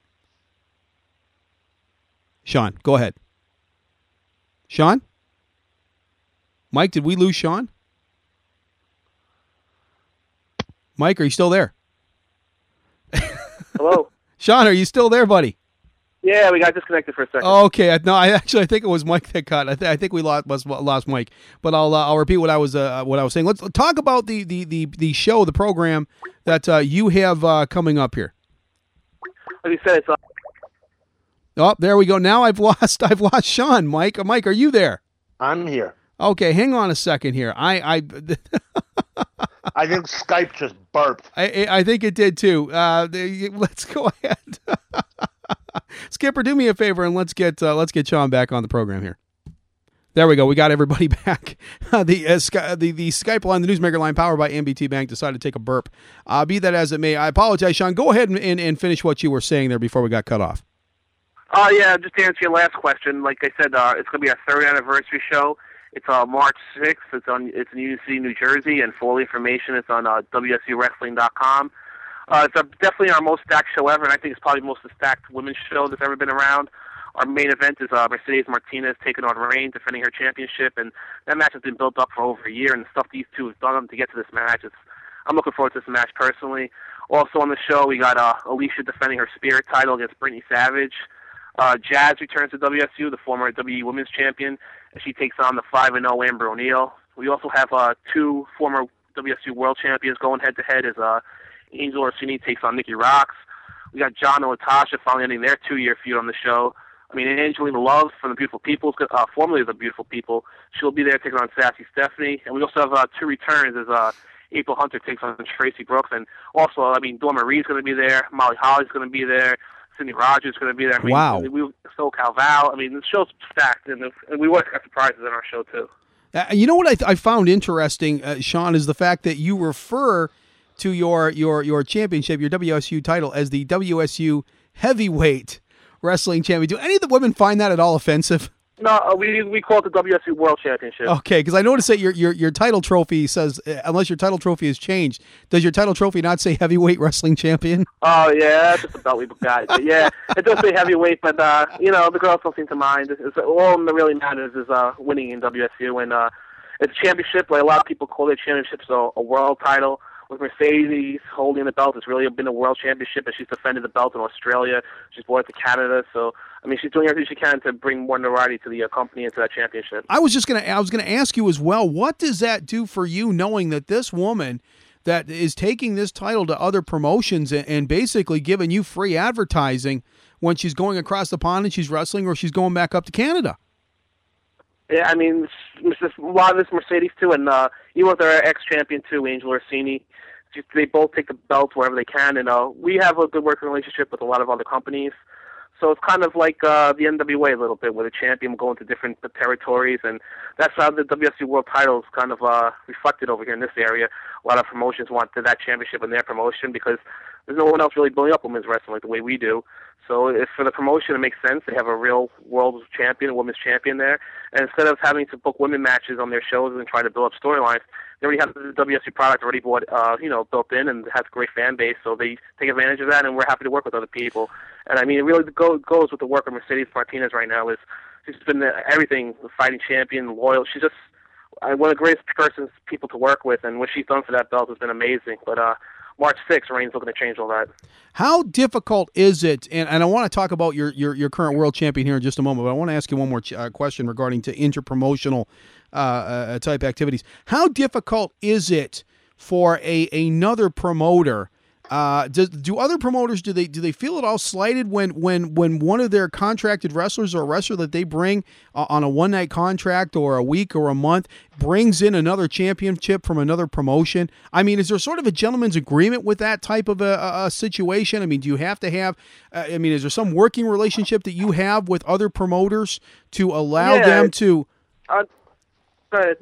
Sean, go ahead. Sean? Mike, did we lose Sean? Mike, are you still there? Hello? Sean, are you still there, buddy? Yeah, we got disconnected for a second. Okay, I- no, I actually I think it was Mike that cut. I, th- I think we lost must- lost Mike, but I'll uh, I'll repeat what I was uh, what I was saying. Let's talk about the the the, the show, the program that uh, you have uh, coming up here. Like you said, it's uh, Oh, there we go. Now I've lost I've lost Sean. Mike, Mike, are you there? I'm here. Okay, hang on a second here. I I I think Skype just burped. I, I think it did too. Uh, the- let's go ahead. Skipper, do me a favor and let's get uh, let's get Sean back on the program here. There we go. We got everybody back. Uh, the, uh, Sky, the the Skype line, the Newsmaker line, powered by M B T Bank, decided to take a burp. Uh, be that as it may, I apologize, Sean. Go ahead and, and, and finish what you were saying there before we got cut off. Oh, uh, yeah, just to answer your last question, like I said, uh, it's going to be our third anniversary show. It's uh, March sixth. It's on. It's in U C, New Jersey, and for all the information, it's on uh, W S U wrestling dot com. Uh, it's a, definitely our most stacked show ever, and I think it's probably the most stacked women's show that's ever been around. Our main event is uh, Mercedes Martinez taking on Reign, defending her championship, and that match has been built up for over a year, and the stuff these two have done to get to this match, it's, I'm looking forward to this match personally. Also on the show, we got uh, Alicia defending her Spirit title against Brittany Savage. Uh, Jazz returns to W S U, the former W W E Women's Champion, and she takes on the five and oh Amber O'Neal. We also have uh, two former W S U World Champions going head-to-head as uh, Angel Orsini takes on Nikki Rocks. We got John and Latasha finally ending their two-year feud on the show. I mean, Angelina Love from the Beautiful People, uh, formerly the Beautiful People, she'll be there taking on Sassy Stephanie. And we also have uh, two returns as uh, April Hunter takes on Tracy Brooks. And also, I mean, Dawn Marie's going to be there. Molly Holly's going to be there. Cindy Rogers is going to be there. I mean, wow. We, so Calval. I mean, the show's stacked, and, the, and we always got surprises in our show, too. Uh, you know what I, th- I found interesting, uh, Sean, is the fact that you refer to your, your, your championship, your W S U title, as the W S U Heavyweight Wrestling Champion. Do any of the women find that at all offensive? No, uh, we we call it the W S U World Championship. Okay, because I noticed that your, your your title trophy says, uh, unless your title trophy has changed, does your title trophy not say Heavyweight Wrestling Champion? Oh, yeah, that's just the belt we got. But yeah, it does say heavyweight, but, uh, you know, the girls don't seem to mind. It's, all that really matters is uh, winning in W S U, and uh, it's a championship. Like a lot of people call it championships, so a world title. With Mercedes holding the belt, it's really been a world championship, and she's defended the belt in Australia. She's brought it to Canada, so I mean, she's doing everything she can to bring more notoriety to the uh, company and to that championship. I was just gonna, I was gonna ask you as well. What does that do for you, knowing that this woman that is taking this title to other promotions and, and basically giving you free advertising when she's going across the pond and she's wrestling, or she's going back up to Canada? Yeah, I mean, a lot of this Mercedes too, and uh, even with our ex-champion too, Angel Orsini, just, they both take the belts wherever they can, and uh, we have a good working relationship with a lot of other companies. So it's kind of like uh, the N W A a little bit, where the champion will go into different territories, and that's how the W S U World title is kind of uh, reflected over here in this area. A lot of promotions want that championship in their promotion because there's no one else really building up women's wrestling like the way we do. So if for the promotion, it makes sense. They have a real world champion, a women's champion there. And instead of having to book women matches on their shows and try to build up storylines, they already have the W S U product already bought, uh, you know, built in, and has a great fan base. So they take advantage of that, and we're happy to work with other people. And I mean, it really go, goes with the work of Mercedes Martinez right now. Is she's been everything, the fighting champion, loyal. She's just uh, one of the greatest persons, people to work with, and what she's done for that belt has been amazing. But uh, March sixth, Reigns looking to change all that. How difficult is it, and, and I want to talk about your, your, your current world champion here in just a moment, but I want to ask you one more ch- uh, question regarding to interpromotional uh, uh, type activities. How difficult is it for a another promoter? Uh, do, do other promoters, do they do they feel at all slighted when when when one of their contracted wrestlers or a wrestler that they bring uh, on a one night contract or a week or a month brings in another championship from another promotion? I mean, is there sort of a gentleman's agreement with that type of a, a, a situation? I mean, do you have to have? Uh, I mean, is there some working relationship that you have with other promoters to allow yeah, them to? Uh, go ahead,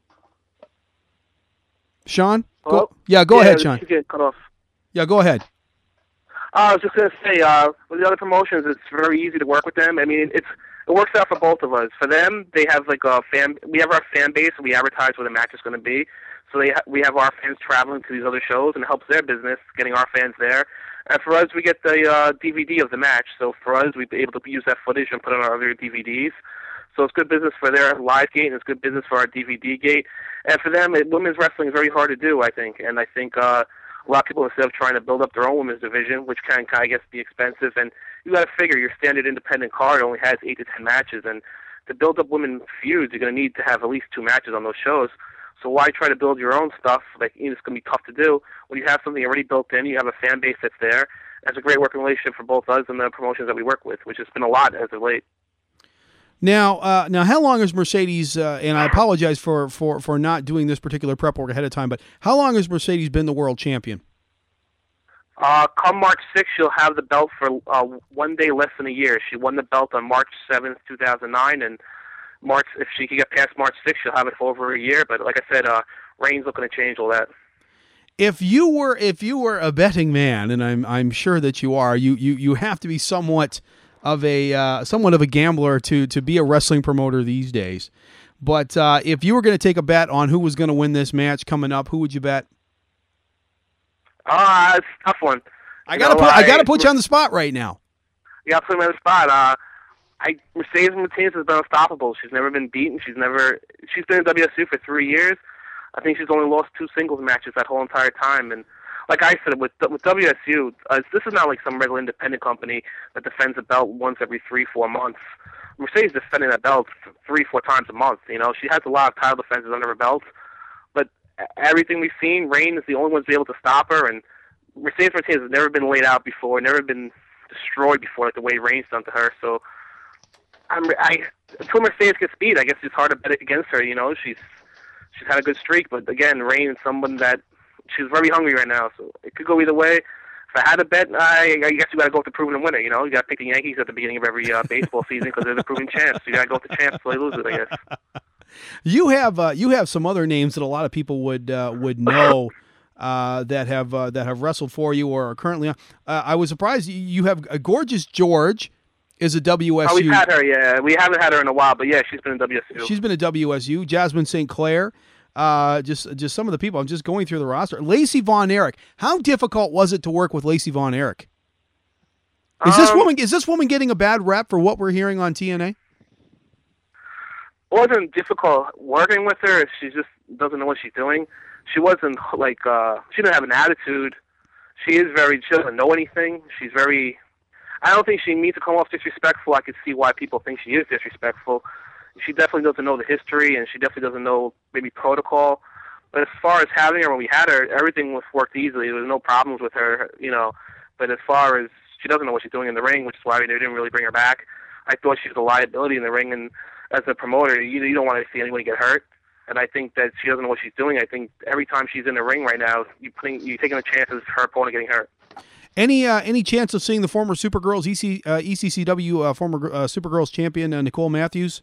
Sean. Hello? Go, yeah, go yeah, ahead, Sean. You get cut off. Yeah, go ahead. Uh, I was just going to say, uh, with the other promotions, it's very easy to work with them. I mean, it's it works out for both of us. For them, they have like a fan. We have our fan base, and we advertise where the match is going to be. So they ha- we have our fans traveling to these other shows, and it helps their business, getting our fans there. And for us, we get the uh, D V D of the match. So for us, we'd be able to use that footage and put it on our other D V Ds. So it's good business for their live gate, and it's good business for our D V D gate. And for them, it, women's wrestling is very hard to do, I think. And I think uh, a lot of people, instead of trying to build up their own women's division, which can, I guess, be expensive, and you got to figure your standard independent card only has eight to ten matches, and to build up women's feuds, you're going to need to have at least two matches on those shows. So why try to build your own stuff? Like, you know, it's going to be tough to do when you have something already built in. You have a fan base that's there. That's a great working relationship for both us and the promotions that we work with, which has been a lot as of late. Now, uh, now, how long is Mercedes? Uh, and I apologize for, for, for not doing this particular prep work ahead of time, but how long has Mercedes been the world champion? Uh, come March sixth, she'll have the belt for uh, one day less than a year. She won the belt on March seventh, two thousand nine, and March, if she can get past March sixth, she'll have it for over a year. But like I said, uh, Reigns looking to change all that. If you were, if you were a betting man, and I'm, I'm sure that you are, you, you, you have to be somewhat of a, uh, somewhat of a gambler to, to be a wrestling promoter these days. But uh, if you were going to take a bet on who was going to win this match coming up, who would you bet? Ah, uh, it's a tough one. I gotta, put, I, I gotta put you on the spot right now. You gotta put me on the spot. Uh, I Mercedes Martinez has been unstoppable. She's never been beaten. She's never. She's been in W S U for three years. I think she's only lost two singles matches that whole entire time. And like I said, with with W S U, uh, this is not like some regular independent company that defends a belt once every three, four months. Mercedes defending that belt three, four times a month. You know, she has a lot of title defenses under her belt, but everything we've seen, Reign is the only one to be able to stop her, and Mercedes Martinez has never been laid out before, never been destroyed before, like the way Reign's done to her. So, I'm, I until Mercedes gets beat, I guess it's hard to bet against her. You know, she's she's had a good streak, but again, Reign is someone that she's very hungry right now, so it could go either way. If I had to bet, I, I guess you got to go with the proven winner. You know, you got to pick the Yankees at the beginning of every uh, baseball season because they're the proven champs. You got to go with the champs so they lose it, I guess. You have uh, you have some other names that a lot of people would uh, would know uh, that have uh, that have wrestled for you or are currently on. Uh, I was surprised you have a Gorgeous George is a W S U. Oh, we've had her, yeah. We haven't had her in a while, but yeah, she's been in W S U. She's been at W S U. Jasmine Saint Clair. Uh, just just some of the people. I'm just going through the roster. Lacey Von Erich. How difficult was it to work with Lacey Von Erich? Is um, this woman is this woman getting a bad rep for what we're hearing on T N A? It wasn't difficult working with her. She just doesn't know what she's doing. She wasn't like uh, she didn't have an attitude. She is very. She doesn't know anything. She's very. I don't think she means to come off disrespectful. I could see why people think she is disrespectful. She definitely doesn't know the history, and she definitely doesn't know maybe protocol. But as far as having her, when we had her, everything was worked easily. There was no problems with her, you know. But as far as she doesn't know what she's doing in the ring, which is why they didn't really bring her back. I thought she was a liability in the ring, and as a promoter, you, you don't want to see anybody get hurt. And I think that she doesn't know what she's doing. I think every time she's in the ring right now, you putting you taking a chance of her opponent getting hurt. Any uh, any chance of seeing the former Supergirls E C uh, E C C W uh, former uh, Supergirls champion uh, Nicole Matthews?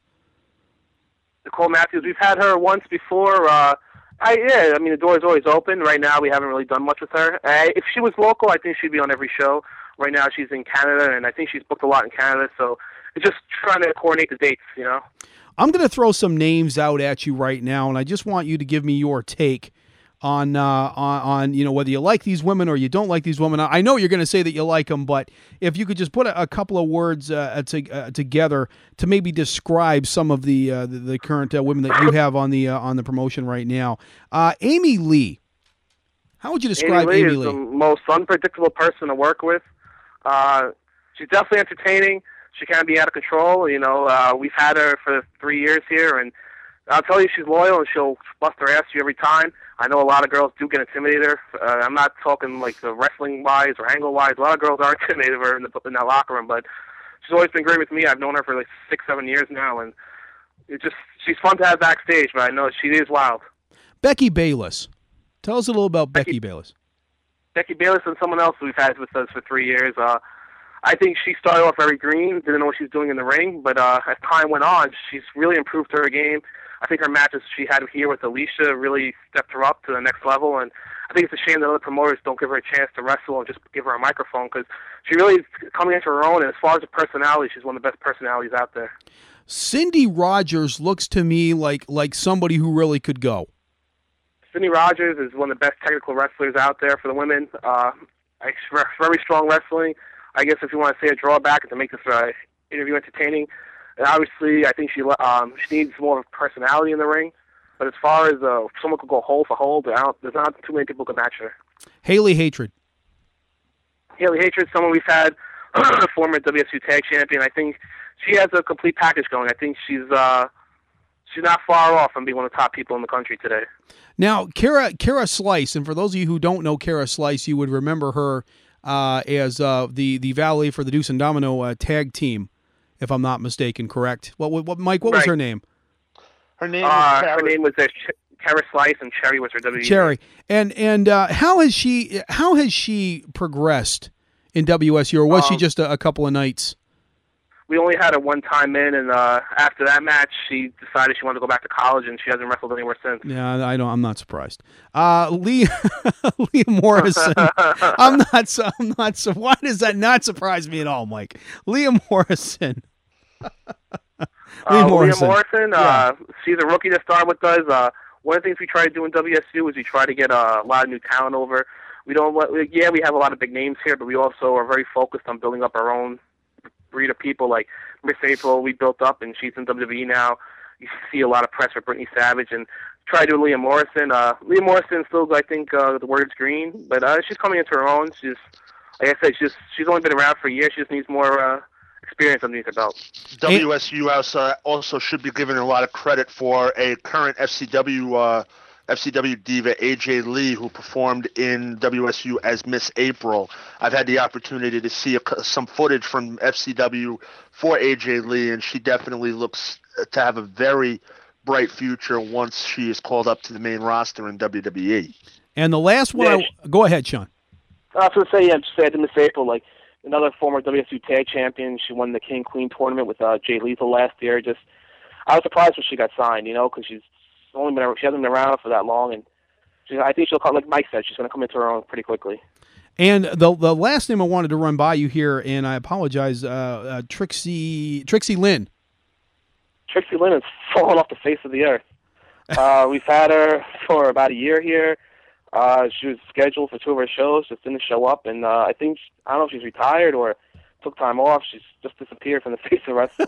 Nicole Matthews, we've had her once before. Uh, I yeah, I mean the door is always open. Right now, we haven't really done much with her. Uh, if she was local, I think she'd be on every show. Right now, she's in Canada, and I think she's booked a lot in Canada. So it's just trying to coordinate the dates, you know. I'm going to throw some names out at you right now, and I just want you to give me your take on uh, on, on you know whether you like these women or you don't like these women. I know you're going to say that you like them, but if you could just put a, a couple of words uh, to, uh, together to maybe describe some of the uh, the, the current uh, women that you have on the uh, on the promotion right now. Uh, Amy Lee, how would you describe Amy Lee? Amy is Lee? the most unpredictable person to work with. Uh, she's definitely entertaining. She can be out of control. You know, uh, we've had her for three years here, and I'll tell you, she's loyal, and she'll bust her ass to you every time. I know a lot of girls do get intimidated. Uh, I'm not talking like uh, wrestling-wise or angle-wise. A lot of girls are intimidated of her in, the, in that locker room, but she's always been great with me. I've known her for like six, seven years now, and it just she's fun to have backstage, but I know she is wild. Becky Bayless. Tell us a little about Becky, Becky Bayless. Becky Bayless and someone else we've had with us for three years. Uh, I think she started off very green, didn't know what she was doing in the ring, but uh, as time went on, she's really improved her game. I think her matches she had here with Alicia really stepped her up to the next level, and I think it's a shame that other promoters don't give her a chance to wrestle and just give her a microphone, because she really is coming into her own, and as far as her personality, she's one of the best personalities out there. Cindy Rogers looks to me like like somebody who really could go. Cindy Rogers is one of the best technical wrestlers out there for the women. Uh, very strong wrestling. I guess if you want to say a drawback to make this uh, interview entertaining, and obviously I think she um, she needs more of a personality in the ring. But as far as uh, someone could go hold for hold, I don't, there's not too many people who can match her. Haley Hatred. Haley Hatred, someone we've had, former W S U Tag Champion. I think she has a complete package going. I think she's uh, she's not far off from being one of the top people in the country today. Now, Kara Kara Slice, and for those of you who don't know Kara Slice, you would remember her uh, as uh, the the valet for the Deuce and Domino uh, tag team, if I'm not mistaken. Correct? What, what Mike? What right. was her name? Her name. Uh, her name was uh, Kara Slice, and Cherry was her W W E. Cherry. And and uh, how has she how has she progressed in W S U, or was um, she just a, a couple of nights? We only had her one time in, and uh, after that match, she decided she wanted to go back to college, and she hasn't wrestled anywhere since. Yeah, I don't. I'm not surprised. Uh, Lee, Liam Morrison. I'm not. So, I'm not. So why does that not surprise me at all, Mike? Liam Morrison. Liam uh, Morrison. Liam Morrison. Yeah. Uh, she's a rookie that started with us. Uh, one of the things we try to do in W S U is we try to get uh, a lot of new talent over. We don't. Yeah, we have a lot of big names here, but we also are very focused on building up our own breed of people. Like Miss April, we built up, and she's in W W E now. You see a lot of press for Brittany Savage, and try to do Leah Morrison. Uh, Leah Morrison still, I think, uh, the word's green, but uh, she's coming into her own. She's, like I said, she's she's only been around for a year. She just needs more uh, experience underneath her belt. W S U also, also should be given a lot of credit for a current F C W uh, F C W diva, A J Lee, who performed in W S U as Miss April. I've had the opportunity to see a, some footage from F C W for A J Lee, and she definitely looks to have a very bright future once she is called up to the main roster in W W E. And the last one, Yeah. I, go ahead, Sean. I was going to say, yeah, just said to Miss April, like another former W S U tag champion. She won the King Queen tournament with uh, Jay Lethal last year. Just, I was surprised when she got signed, you know, because she's only been she hasn't been around for that long, and she, I think she'll come, like Mike said, she's going to come into her own pretty quickly. And the the last name I wanted to run by you here, and I apologize, uh, uh, Trixie Trixie Lynn. Trixie Lynn has fallen off the face of the earth. Uh, we've had her for about a year here. Uh, she was scheduled for two of her shows, just didn't show up, and uh, I think I don't know if she's retired or took time off. She's just disappeared from the face of wrestling.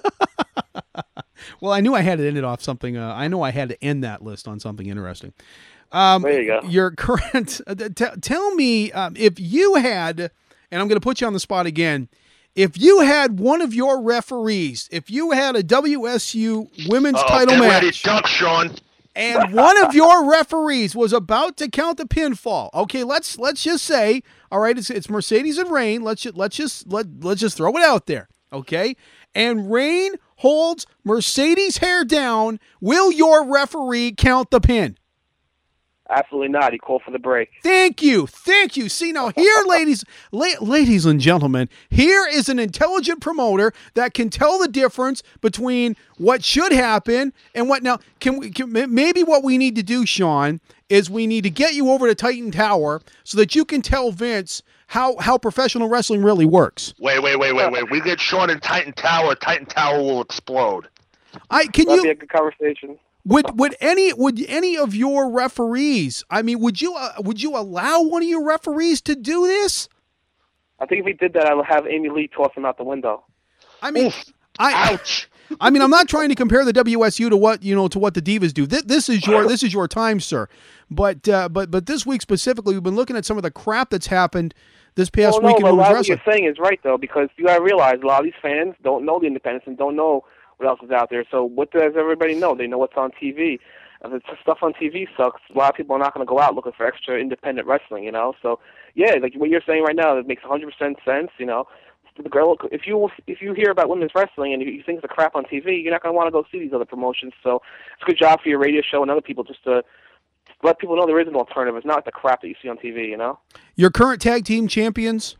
Well, I knew I had to end it off something. Uh, I know I had to end that list on something interesting. Um, there you go. Your current. Uh, t- tell me um, if you had, and I'm going to put you on the spot again. If you had one of your referees, if you had a W S U women's Uh-oh, title get match, ready, duck, Sean. and one of your referees was about to count the pinfall. Okay, let's let's just say, all right, it's, it's Mercedes and Rain. Let's just, let's just let let's just throw it out there, okay? And Rain holds Mercedes' hair down. Will your referee count the pin? Absolutely not. He called for the break. Thank you. Thank you. See, now here, ladies, la- ladies and gentlemen, here is an intelligent promoter that can tell the difference between what should happen and what now can we can, maybe what we need to do, Sean, is we need to get you over to Titan Tower so that you can tell Vince how, how professional wrestling really works. Wait, wait, wait, wait, wait. We get Sean in Titan Tower, Titan Tower will explode. I can That'd you be a good conversation. Would would any would any of your referees? I mean, would you uh, would you allow one of your referees to do this? I think if he did that, I would have Amy Lee toss him out the window. I mean, Oof. I Ouch. I mean, I'm not trying to compare the W S U to what you know to what the Divas do. This, this is your this is your time, sir. But uh, but but this week specifically, we've been looking at some of the crap that's happened this past well, week no, in but a women's lot of what wrestling. you're saying is right though, because you got to realize a lot of these fans don't know the independents and don't know what else is out there. So what does everybody know? They know what's on T V. If the stuff on T V sucks, a lot of people are not going to go out looking for extra independent wrestling, you know? So, yeah, like what you're saying right now, it makes one hundred percent sense, you know? The girl, if you if you hear about women's wrestling and you think it's a crap on T V, you're not going to want to go see these other promotions. So it's a good job for your radio show and other people just to let people know there is an alternative. It's not like the crap that you see on T V, you know? Your current tag team champions?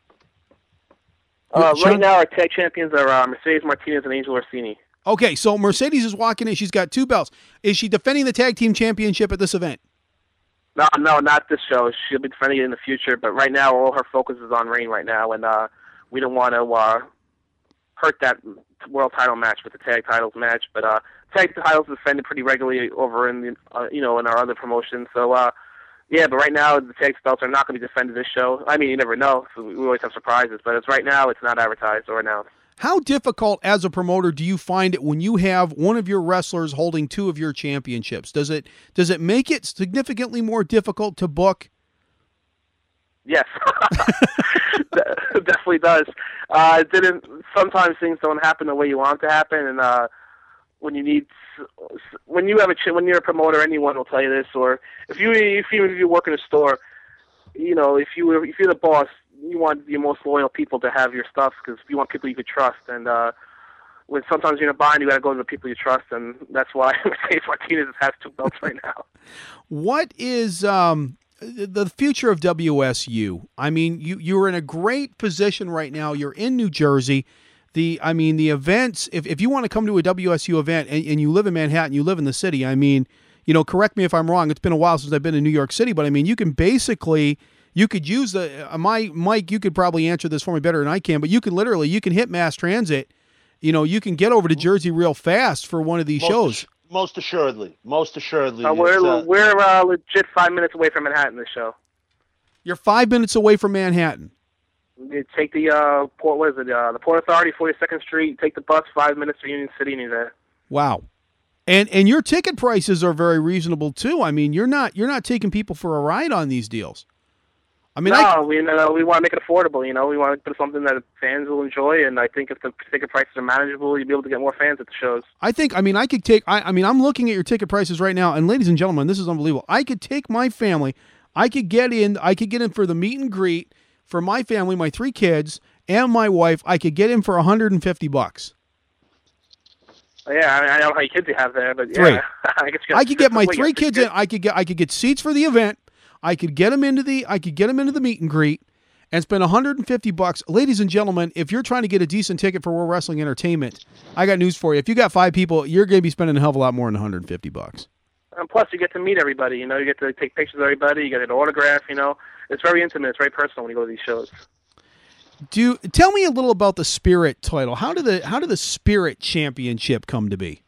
Uh, Sean? right now, our tag champions are uh, Mercedes Martinez and Angel Orsini. Okay, so Mercedes is walking in. She's got two belts. Is she defending the tag team championship at this event? No, no, not this show. She'll be defending it in the future, but right now all her focus is on Rain right now, and uh, we don't want to uh, hurt that world title match with the tag titles match. But uh, tag titles are defended pretty regularly over in the uh, you know in our other promotions. So uh, yeah, but right now the tag belts are not going to be defended this show. I mean, you never know. So we always have surprises, but it's right now it's not advertised or announced. How difficult as a promoter do you find it when you have one of your wrestlers holding two of your championships? Does it does it make it significantly more difficult to book? Yes, it definitely does. Uh, it didn't. Sometimes things don't happen the way you want them to happen, and uh, when you need, when you have a ch- when you're a promoter, anyone will tell you this. Or if you if you if you work in a store, you know, if you if you're the boss, you want your most loyal people to have your stuff because you want people you could trust. And uh, when sometimes you're in a bind, you got to go to the people you trust, and that's why Mercedes Martinez has two belts right now. What is um, the future of W S U? I mean, you you're in a great position right now. You're in New Jersey. The I mean, the events. If if you want to come to a W S U event and, and you live in Manhattan, you live in the city. I mean, you know, correct me if I'm wrong. It's been a while since I've been in New York City, but I mean, you can basically. You could use the uh, my Mike. You could probably answer this for me better than I can. But you can literally you can hit mass transit. You know, you can get over to Jersey real fast for one of these most shows. Ass- most assuredly, most assuredly. Uh, we're uh, we're uh, legit five minutes away from Manhattan. This show. You're five minutes away from Manhattan. You take the uh, port. What is it? Uh, the Port Authority, forty-second Street. Take the bus. Five minutes to Union City, and you're there. Wow. And and your ticket prices are very reasonable too. I mean, you're not you're not taking people for a ride on these deals. I mean, no, I, we uh, we want to make it affordable. You know, we want to put something that fans will enjoy, and I think if the ticket prices are manageable, you'll be able to get more fans at the shows. I think. I mean, I could take. I, I mean, I'm looking at your ticket prices right now, and ladies and gentlemen, this is unbelievable. I could take my family. I could get in. I could get in for the meet and greet for my family, my three kids, and my wife. I could get in for one hundred fifty bucks. Yeah, I, mean, I don't know how many kids you have there, but Three. yeah, I, guess you I could get my wait, three kids. kids in. I could get. I could get seats for the event. I could get them into the. I could get them into the meet and greet, and spend one hundred fifty bucks. Ladies and gentlemen, if you're trying to get a decent ticket for World Wrestling Entertainment, I got news for you. If you got five people, you're going to be spending a hell of a lot more than one hundred fifty bucks. And plus, you get to meet everybody. You know, you get to take pictures of everybody. You get an autograph. You know, it's very intimate. It's very personal when you go to these shows. Do tell me a little about the Spirit title. How did the how did the Spirit Championship come to be?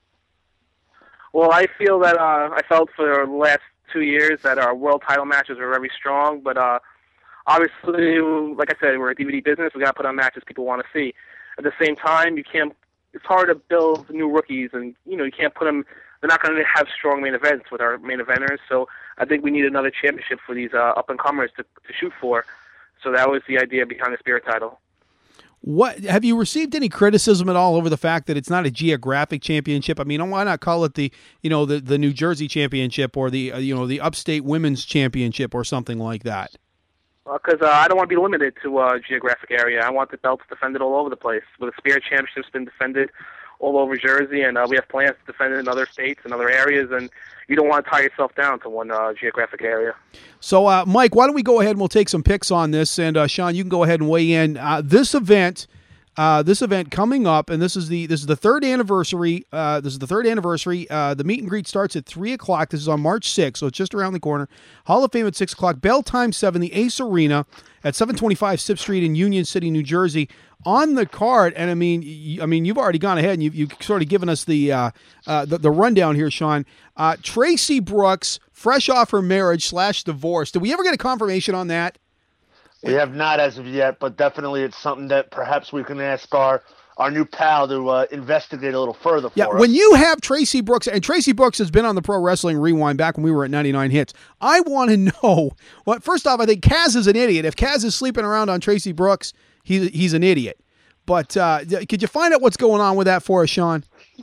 Well, I feel that uh, I felt for the last two years that our world title matches were very strong, but uh, obviously, like I said, we're a D V D business. We got to put on matches people want to see. At the same time, you can't. It's hard to build new rookies, and you know you can't put them. They're not going to have strong main events with our main eventers. So I think we need another championship for these uh, up and comers to, to shoot for. So that was the idea behind the Spirit title. What have you received any criticism at all over the fact that it's not a geographic championship? I mean, why not call it the you know the, the New Jersey Championship or the uh, you know the Upstate Women's Championship or something like that? Because uh, uh, I don't want to be limited to a uh, geographic area. I want the belts defended all over the place. With the Spirit Championship's been defended all over Jersey, and uh, we have plans to defend it in other states and other areas, and you don't want to tie yourself down to one uh, geographic area. So, uh, Mike, why don't we go ahead and we'll take some picks on this, and uh, Sean, you can go ahead and weigh in. Uh, this event, uh, this event coming up, and this is the this is the third anniversary. Uh, this is the third anniversary. Uh, the meet and greet starts at three o'clock. This is on March sixth, so it's just around the corner. Hall of Fame at six o'clock. Bell time seven. The Ace Arena at seven twenty-five Sip Street in Union City, New Jersey. On the card, and I mean, you, I mean, you've already gone ahead and you've, you've sort of given us the uh, uh, the, the rundown here, Sean. Uh, Tracy Brooks, fresh off her marriage slash divorce. Did we ever get a confirmation on that? We have not as of yet, but definitely it's something that perhaps we can ask our our new pal to uh, investigate a little further for yeah, us. When you have Tracy Brooks, and Tracy Brooks has been on the Pro Wrestling Rewind back when we were at ninety-nine Hits, I want to know, well, first off, I think Kaz is an idiot. If Kaz is sleeping around on Tracy Brooks, he, he's an idiot. But uh, could you find out what's going on with that for us, Sean?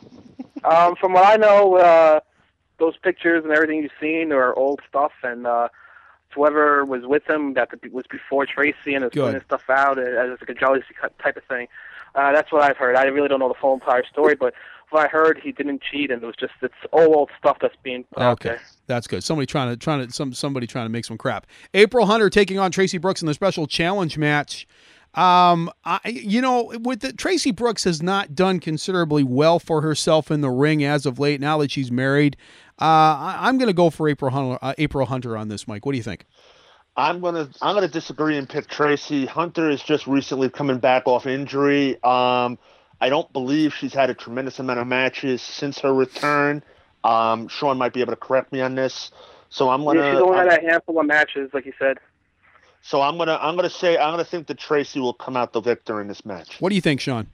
Um, from what I know, uh, those pictures and everything you've seen are old stuff, and uh, whoever was with him that was before Tracy and is putting his stuff out as like a jealousy type of thing. Uh, that's what I've heard. I really don't know the full entire story, but what I heard, he didn't cheat, and it was just it's old old stuff that's being put out okay. there. That's good. Somebody trying to trying to some somebody trying to make some crap. April Hunter taking on Tracy Brooks in the special challenge match. Um, I, you know, with the, Tracy Brooks has not done considerably well for herself in the ring as of late. Now that she's married, uh, I, I'm going to go for April Hunter, uh, April Hunter on this, Mike. What do you think? I'm gonna I'm gonna disagree and pick Tracy. Hunter is just recently coming back off injury. Um, I don't believe she's had a tremendous amount of matches since her return. Um, Sean might be able to correct me on this. So I'm gonna. Yeah, she's only had a handful of matches, like you said. So I'm gonna I'm gonna say I'm gonna think that Tracy will come out the victor in this match. What do you think, Sean?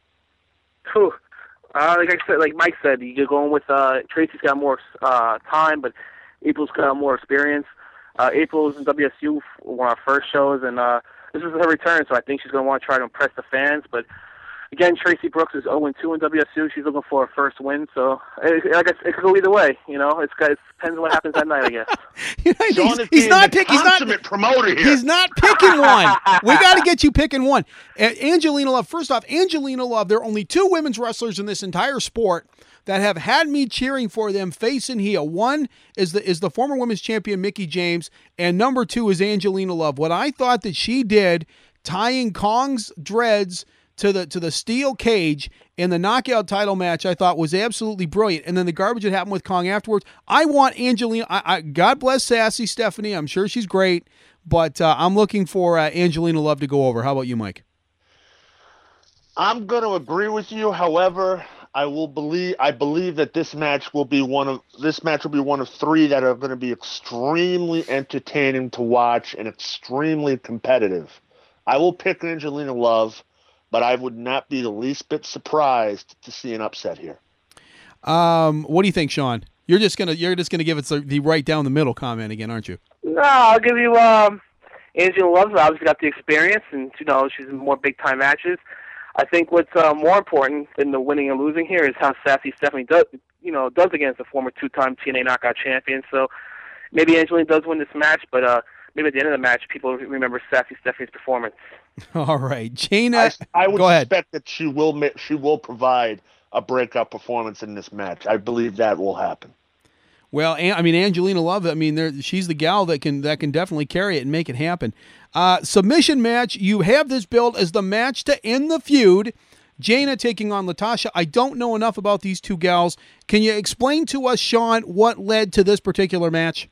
Whew. Uh, like I said, like Mike said, you're going with uh, Tracy's got more uh, time, but April's got more experience. Uh, April was in W S U for one of our first shows, and uh, this is her return, so I think she's going to want to try to impress the fans. But again, Tracy Brooks is oh and two in W S U. She's looking for her first win, so it, I guess it could go either way. You know, it's got, it depends on what happens that night, I guess. you know, he's, he's not picking. He's not promoter here. He's not picking one. We got to get you picking one. A- Angelina Love. First off, Angelina Love. There are only two women's wrestlers in this entire sport that have had me cheering for them face and heel. One is the is the former women's champion Mickie James, and number two is Angelina Love. What I thought that she did, tying Kong's dreads to the to the steel cage in the knockout title match, I thought was absolutely brilliant. And then the garbage that happened with Kong afterwards. I want Angelina. I, I, God bless Sassy Stephanie. I'm sure she's great, but uh, I'm looking for uh, Angelina Love to go over. How about you, Mike? I'm going to agree with you. However, I will believe I believe that this match will be one of this match will be one of three that are going to be extremely entertaining to watch and extremely competitive. I will pick Angelina Love, but I would not be the least bit surprised to see an upset here. Um, what do you think, Sean? You're just gonna you're just gonna give us the, the right down the middle comment again, aren't you? No, I'll give you um, Angela Love. Obviously got the experience, and you know she's in more big time matches. I think what's uh, more important than the winning and losing here is how Sassy Stephanie does, you know, does against the former two-time T N A Knockout champion. So maybe Angelina does win this match, but uh, maybe at the end of the match, people remember Sassy Stephanie's performance. All right, Jaina. I, I would go ahead. expect that she will ma- she will provide a breakout performance in this match. I believe that will happen. Well, I mean, Angelina Love. I mean, there, she's the gal that can that can definitely carry it and make it happen. Uh, submission match. You have this built as the match to end the feud. Jaina taking on Latasha. I don't know enough about these two gals. Can you explain to us, Sean, what led to this particular match?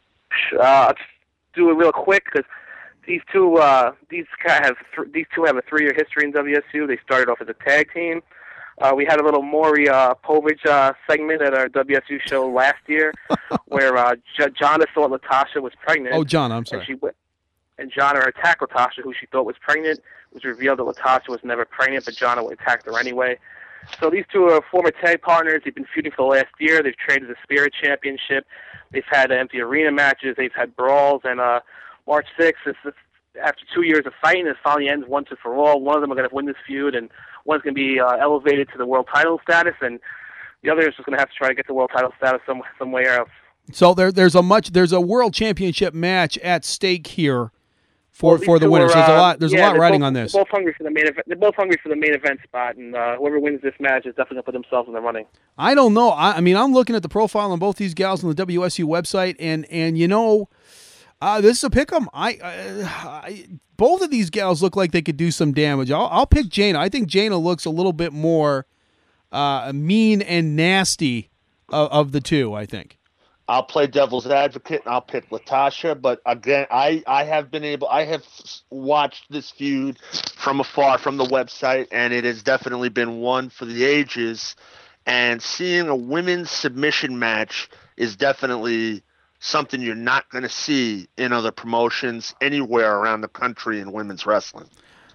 Uh, I'll just do it real quick because these two uh, these have th- these two have a three-year history in W S U. They started off as a tag team. Uh, we had a little Maury uh, Povich uh, segment at our W S U show last year where uh, J- Jonna thought Latasha was pregnant. Oh, Jonna, I'm sorry. And, she went, and Jonna attacked Latasha, who she thought was pregnant. It was revealed that Latasha was never pregnant, but Jonna attacked her anyway. So these two are former tag partners. They've been feuding for the last year. They've traded the Spirit Championship. They've had empty arena matches. They've had brawls. And uh, March sixth, it's, it's, after two years of fighting, it finally ends once and for all. One of them are going to win this feud, and one's going to be uh, elevated to the world title status, and the other is just going to have to try to get the world title status some somewhere else. So there, there's a much, there's a world championship match at stake here for well, for the winners. Are, there's a lot, there's yeah, a lot riding both, on this. They're both hungry for the main event. They're both hungry for the main event spot, and uh, whoever wins this match is definitely going to put themselves in the running. I don't know. I, I mean, I'm looking at the profile on both these gals on the W S U website, and and you know. Uh, this is a pick 'em. I, I, I, both of these gals look like they could do some damage. I'll, I'll pick Jaina. I think Jaina looks a little bit more uh, mean and nasty of, of the two, I think. I'll play devil's advocate, and I'll pick Latasha. But again, I, I have been able, I have watched this feud from afar from the website, and it has definitely been one for the ages. And seeing a women's submission match is definitely something you're not going to see in other promotions anywhere around the country in women's wrestling.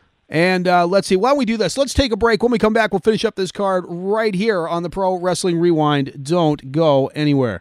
And uh, let's see, why don't we do this? Let's take a break. When we come back, we'll finish up this card right here on the Pro Wrestling Rewind. Don't go anywhere.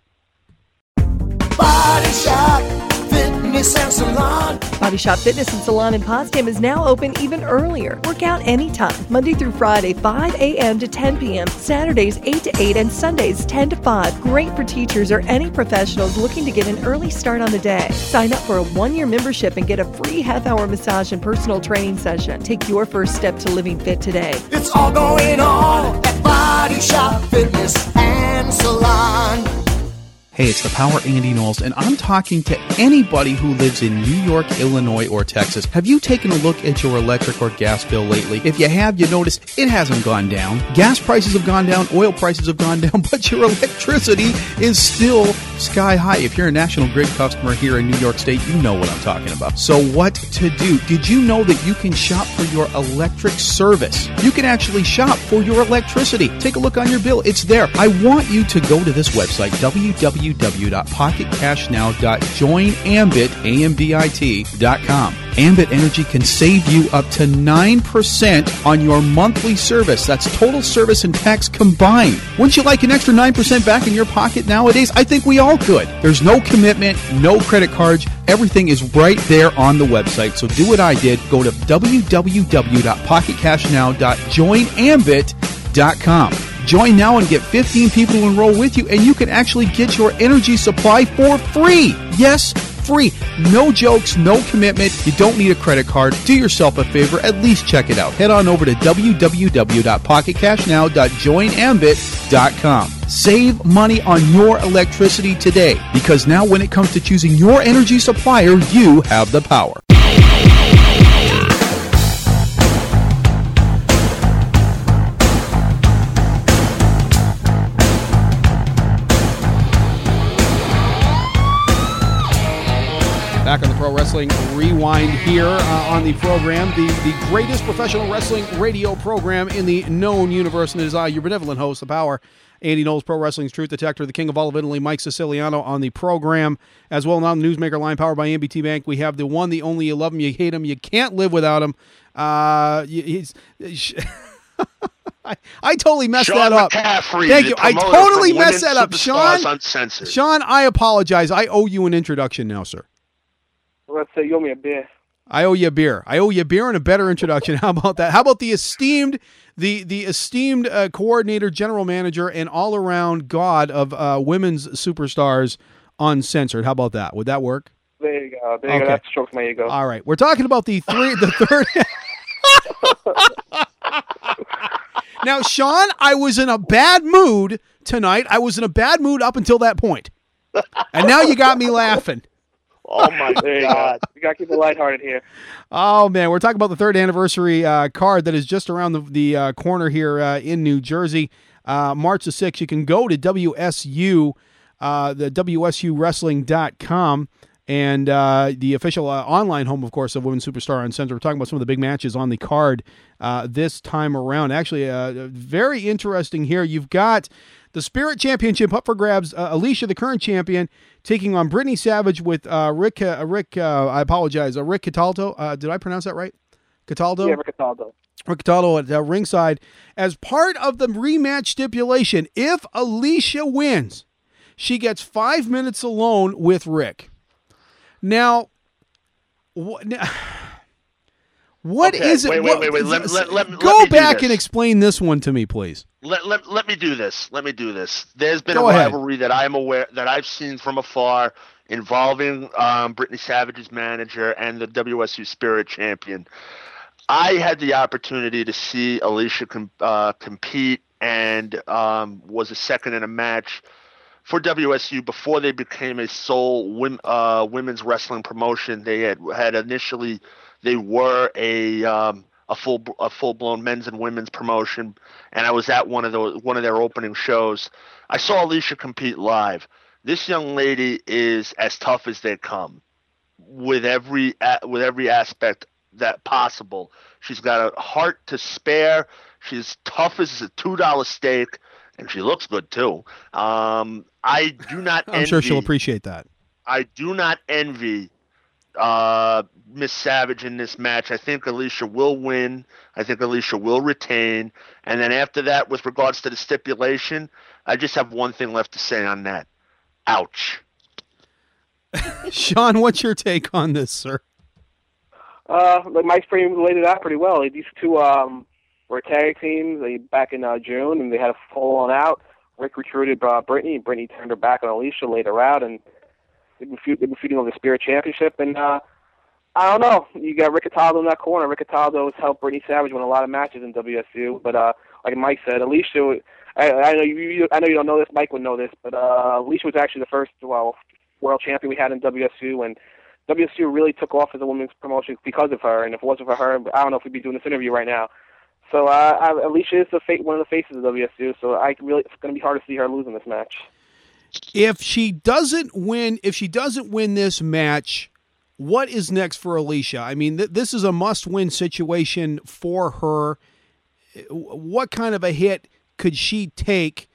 Body Shop Fitness and Salon. Body Shop Fitness and Salon in Potsdam is now open even earlier. Work out anytime, Monday through Friday, five a.m. to ten p.m., Saturdays eight to eight, and Sundays ten to five. Great for teachers or any professionals looking to get an early start on the day. Sign up for a one-year membership and get a free half-hour massage and personal training session. Take your first step to living fit today. It's all going on at Body Shop Fitness and Salon. Hey, it's the Power Andy Knowles, and I'm talking to anybody who lives in New York, Illinois, or Texas. Have you taken a look at your electric or gas bill lately? If you have, you notice it hasn't gone down. Gas prices have gone down, oil prices have gone down, but your electricity is still sky high. If you're a National Grid customer here in New York State, you know what I'm talking about. So what to do? Did you know that you can shop for your electric service? You can actually shop for your electricity. Take a look on your bill. It's there. I want you to go to this website, w w w dot pocket cash now dot join ambit dot com. Ambit Energy can save you up to nine percent on your monthly service. That's total service and tax combined. Wouldn't you like an extra nine percent back in your pocket nowadays? I think we all could. There's no commitment, no credit cards. Everything is right there on the website. So do what I did. Go to w w w dot pocket cash now dot join ambit dot com. Join now and get fifteen people to enroll with you, and you can actually get your energy supply for free. Yes, free. No jokes, no commitment. You don't need a credit card. Do yourself a favor. At least check it out. Head on over to w w w dot pocket cash now dot join ambit dot com. Save money on your electricity today, because now when it comes to choosing your energy supplier, you have the power. Back on the Pro Wrestling Rewind here uh, on the program, the, the greatest professional wrestling radio program in the known universe, and it is I, your benevolent host, the Power, Andy Knowles, Pro Wrestling's Truth Detector, the King of all of Italy, Mike Siciliano on the program, as well now the Newsmaker line powered by M B T Bank. We have the one, the only, you love him, you hate him, you can't live without him. Uh, he's... I, I totally messed Sean that up. McCaffrey, Thank the you. I promoter totally from messed Women's that up. Superstars Sean, Uncensored. Sean, I apologize. I owe you an introduction now, sir. Let's say you owe me a beer. I owe you a beer. I owe you a beer and a better introduction. How about that? How about the esteemed, the the esteemed uh, coordinator, general manager, and all around god of uh, women's superstars uncensored? How about that? Would that work? There you go. There you Okay. go. That strokes my ego. All right. We're talking about the three, the third. Now, Sean, I was in a bad mood tonight. I was in a bad mood up until that point, and now you got me laughing. Oh, my there you God. go. We got to keep it lighthearted here. Oh, man. We're talking about the third anniversary uh, card that is just around the, the uh, corner here uh, in New Jersey. Uh, March the sixth. You can go to W S U, uh, the W S U wrestling dot com, and uh, the official uh, online home, of course, of Women's Superstar Uncensored. We're talking about some of the big matches on the card uh, this time around. Actually, uh, very interesting here. You've got the Spirit Championship up for grabs. Uh, Alicia, the current champion, taking on Brittany Savage with uh, Rick, uh, Rick uh, I apologize, uh, Rick Cataldo. Uh, did I pronounce that right? Cataldo? Yeah, Rick Cataldo. Rick Cataldo at uh, ringside. As part of the rematch stipulation, if Alicia wins, she gets five minutes alone with Rick. Now, what, what Okay, is it? wait, what, wait, wait, wait. Let- let- let- let go me do back this. and explain this one to me, please. Let, let, let me do this. Let me do this. There's been Go a ahead. rivalry that I'm aware that I've seen from afar involving um, Brittany Savage's manager and the W S U Spirit champion. I had the opportunity to see Alicia com- uh, compete and um, was a second in a match for W S U before they became a sole wim- uh, women's wrestling promotion. They had had initially they were a um, a full a full blown men's and women's promotion, and I was at one of those one of their opening shows. I saw Alicia compete live. This young lady is as tough as they come, with every with every aspect that possible. She's got a heart to spare. She's tough as a two dollar steak, and she looks good too. Um, I do not. I'm envy, sure she'll appreciate that. I do not envy uh, Miss Savage in this match. I think Alicia will win. I think Alicia will retain. And then after that, with regards to the stipulation, I just have one thing left to say on that. Ouch. Sean, what's your take on this, sir? Uh, like Mike's pretty laid it out pretty well. These two um, were tag teams they, back in uh, June, and they had a full on out. Rick recruited uh, Brittany. Brittany turned her back on Alicia, laid her out, and they've been, feud- they've been feuding over the Spirit Championship. And uh, I don't know. You got Rick Cataldo in that corner. Rick Cataldo has helped Brittany Savage win a lot of matches in W S U. But uh, like Mike said, Alicia. I, I know you, you. I know you don't know this. Mike would know this, but uh, Alicia was actually the first well world champion we had in W S U, and W S U really took off as a women's promotion because of her. And if it wasn't for her, I don't know if we'd be doing this interview right now. So uh, I, Alicia is the fa- one of the faces of W S U. So I really, it's going to be hard to see her lose in this match. If she doesn't win, if she doesn't win this match, what is next for Alicia? I mean, th- this is a must-win situation for her. What kind of a hit could she take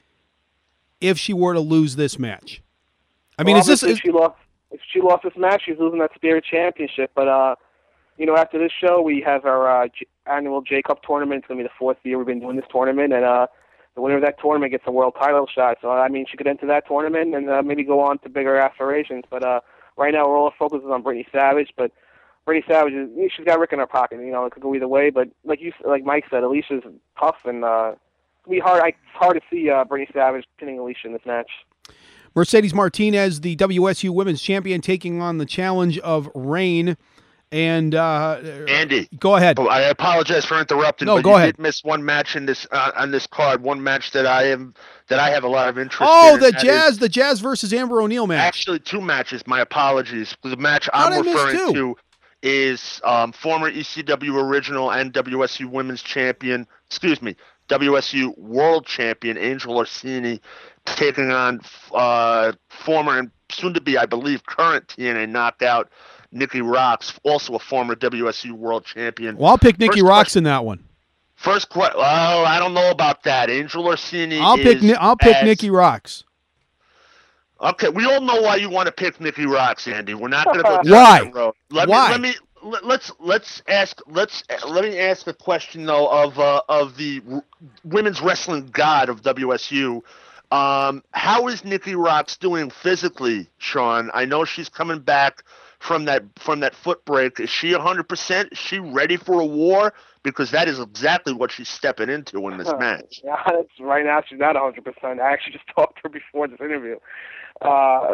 if she were to lose this match? I mean, well, is this? If she lost, if she lost this match, she's losing that Spirit Championship. But uh, you know, after this show, we have our uh, J- annual J Cup tournament. It's going to be the fourth year we've been doing this tournament, and uh, the winner of that tournament gets a world title shot. So I mean, she could enter that tournament and uh, maybe go on to bigger aspirations. But uh, right now, we're all focused on Brittany Savage. But Brittany Savage, is, she's got Rick in her pocket. You know, it could go either way. But like you, like Mike said, Alicia's tough, and uh, it's gonna be hard. I, it's hard to see uh, Brittany Savage pinning Alicia in this match. Mercedes Martinez, the W S U Women's Champion, taking on the challenge of Rain. And uh, Andy, go ahead. Oh, I apologize for interrupting. No, but go you ahead. did miss one match in this uh, on this card. One match that I am that I have a lot of interest. Oh, in, the and that Jazz, is- the Jazz versus Amber O'Neal match. Actually, two matches. My apologies. The match How'd I I'm miss referring two? to is um, former E C W original and W S U Women's Champion. Excuse me, W S U World Champion Angel Orsini taking on uh, former and soon to be, I believe, current T N A Knockout Nikki Rocks, also a former W S U World Champion. Well, I'll pick Nikki First Rocks question- in that one. First question. Oh, I don't know about that. Angel Orsini. I'll pick. is Ni- I'll pick as- Nikki Rocks. Okay, we all know why you want to pick Nikki Rocks, Andy. We're not going to go down Why? that road. Let Why? me let me let's let's ask let's let me ask a question though of uh, of the r- women's wrestling god of W S U. Um, how is Nikki Rocks doing physically, Sean? I know she's coming back from that from that foot break. Is she one hundred percent? Is she ready for a war? Because that is exactly what she's stepping into in this match. Yeah, that's, right now she's not one hundred percent. I actually just talked to her before this interview. Uh,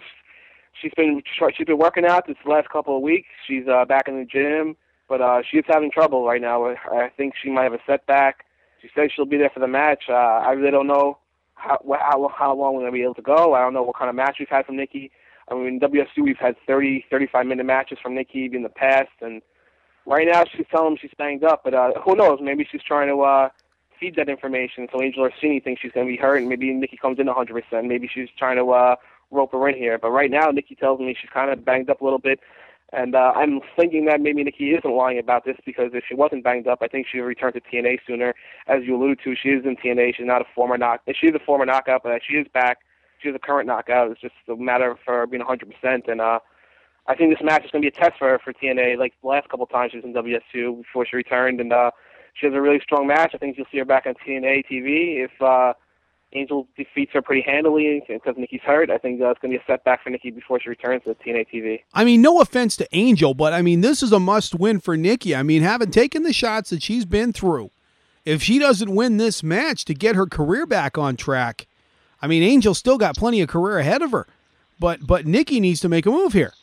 she's been she's been working out this last couple of weeks. She's uh, back in the gym, but uh, she's having trouble right now. I think she might have a setback. She said she'll be there for the match. Uh, I really don't know how how how long we're gonna be able to go. I don't know what kind of match we've had from Nikki. I mean, in W S U we've had thirty, thirty-five minute matches from Nikki in the past, and right now she's telling him she's banged up. But uh, who knows? Maybe she's trying to uh, feed that information so Angel Orsini thinks she's going to be hurt, and maybe Nikki comes in one hundred percent. Maybe she's trying to uh, rope her in here. But right now, Nikki tells me she's kind of banged up a little bit, and uh, I'm thinking that maybe Nikki isn't lying about this, because if she wasn't banged up, I think she would return to T N A sooner. As you alluded to, she is in T N A. She's not a former knock. She is a former knockout, but she is back. She's a current knockout. It's just a matter of her being one hundred percent. And uh, I think this match is going to be a test for her for T N A, like the last couple of times she was in W S U before she returned. And uh, she has a really strong match. I think you'll see her back on T N A T V if uh, Angel defeats her pretty handily because Nikki's hurt. I think uh, it's going to be a setback for Nikki before she returns to T N A T V. I mean, no offense to Angel, but I mean, this is a must-win for Nikki. I mean, having taken the shots that she's been through, if she doesn't win this match to get her career back on track, I mean, Angel's still got plenty of career ahead of her, but but Nikki needs to make a move here.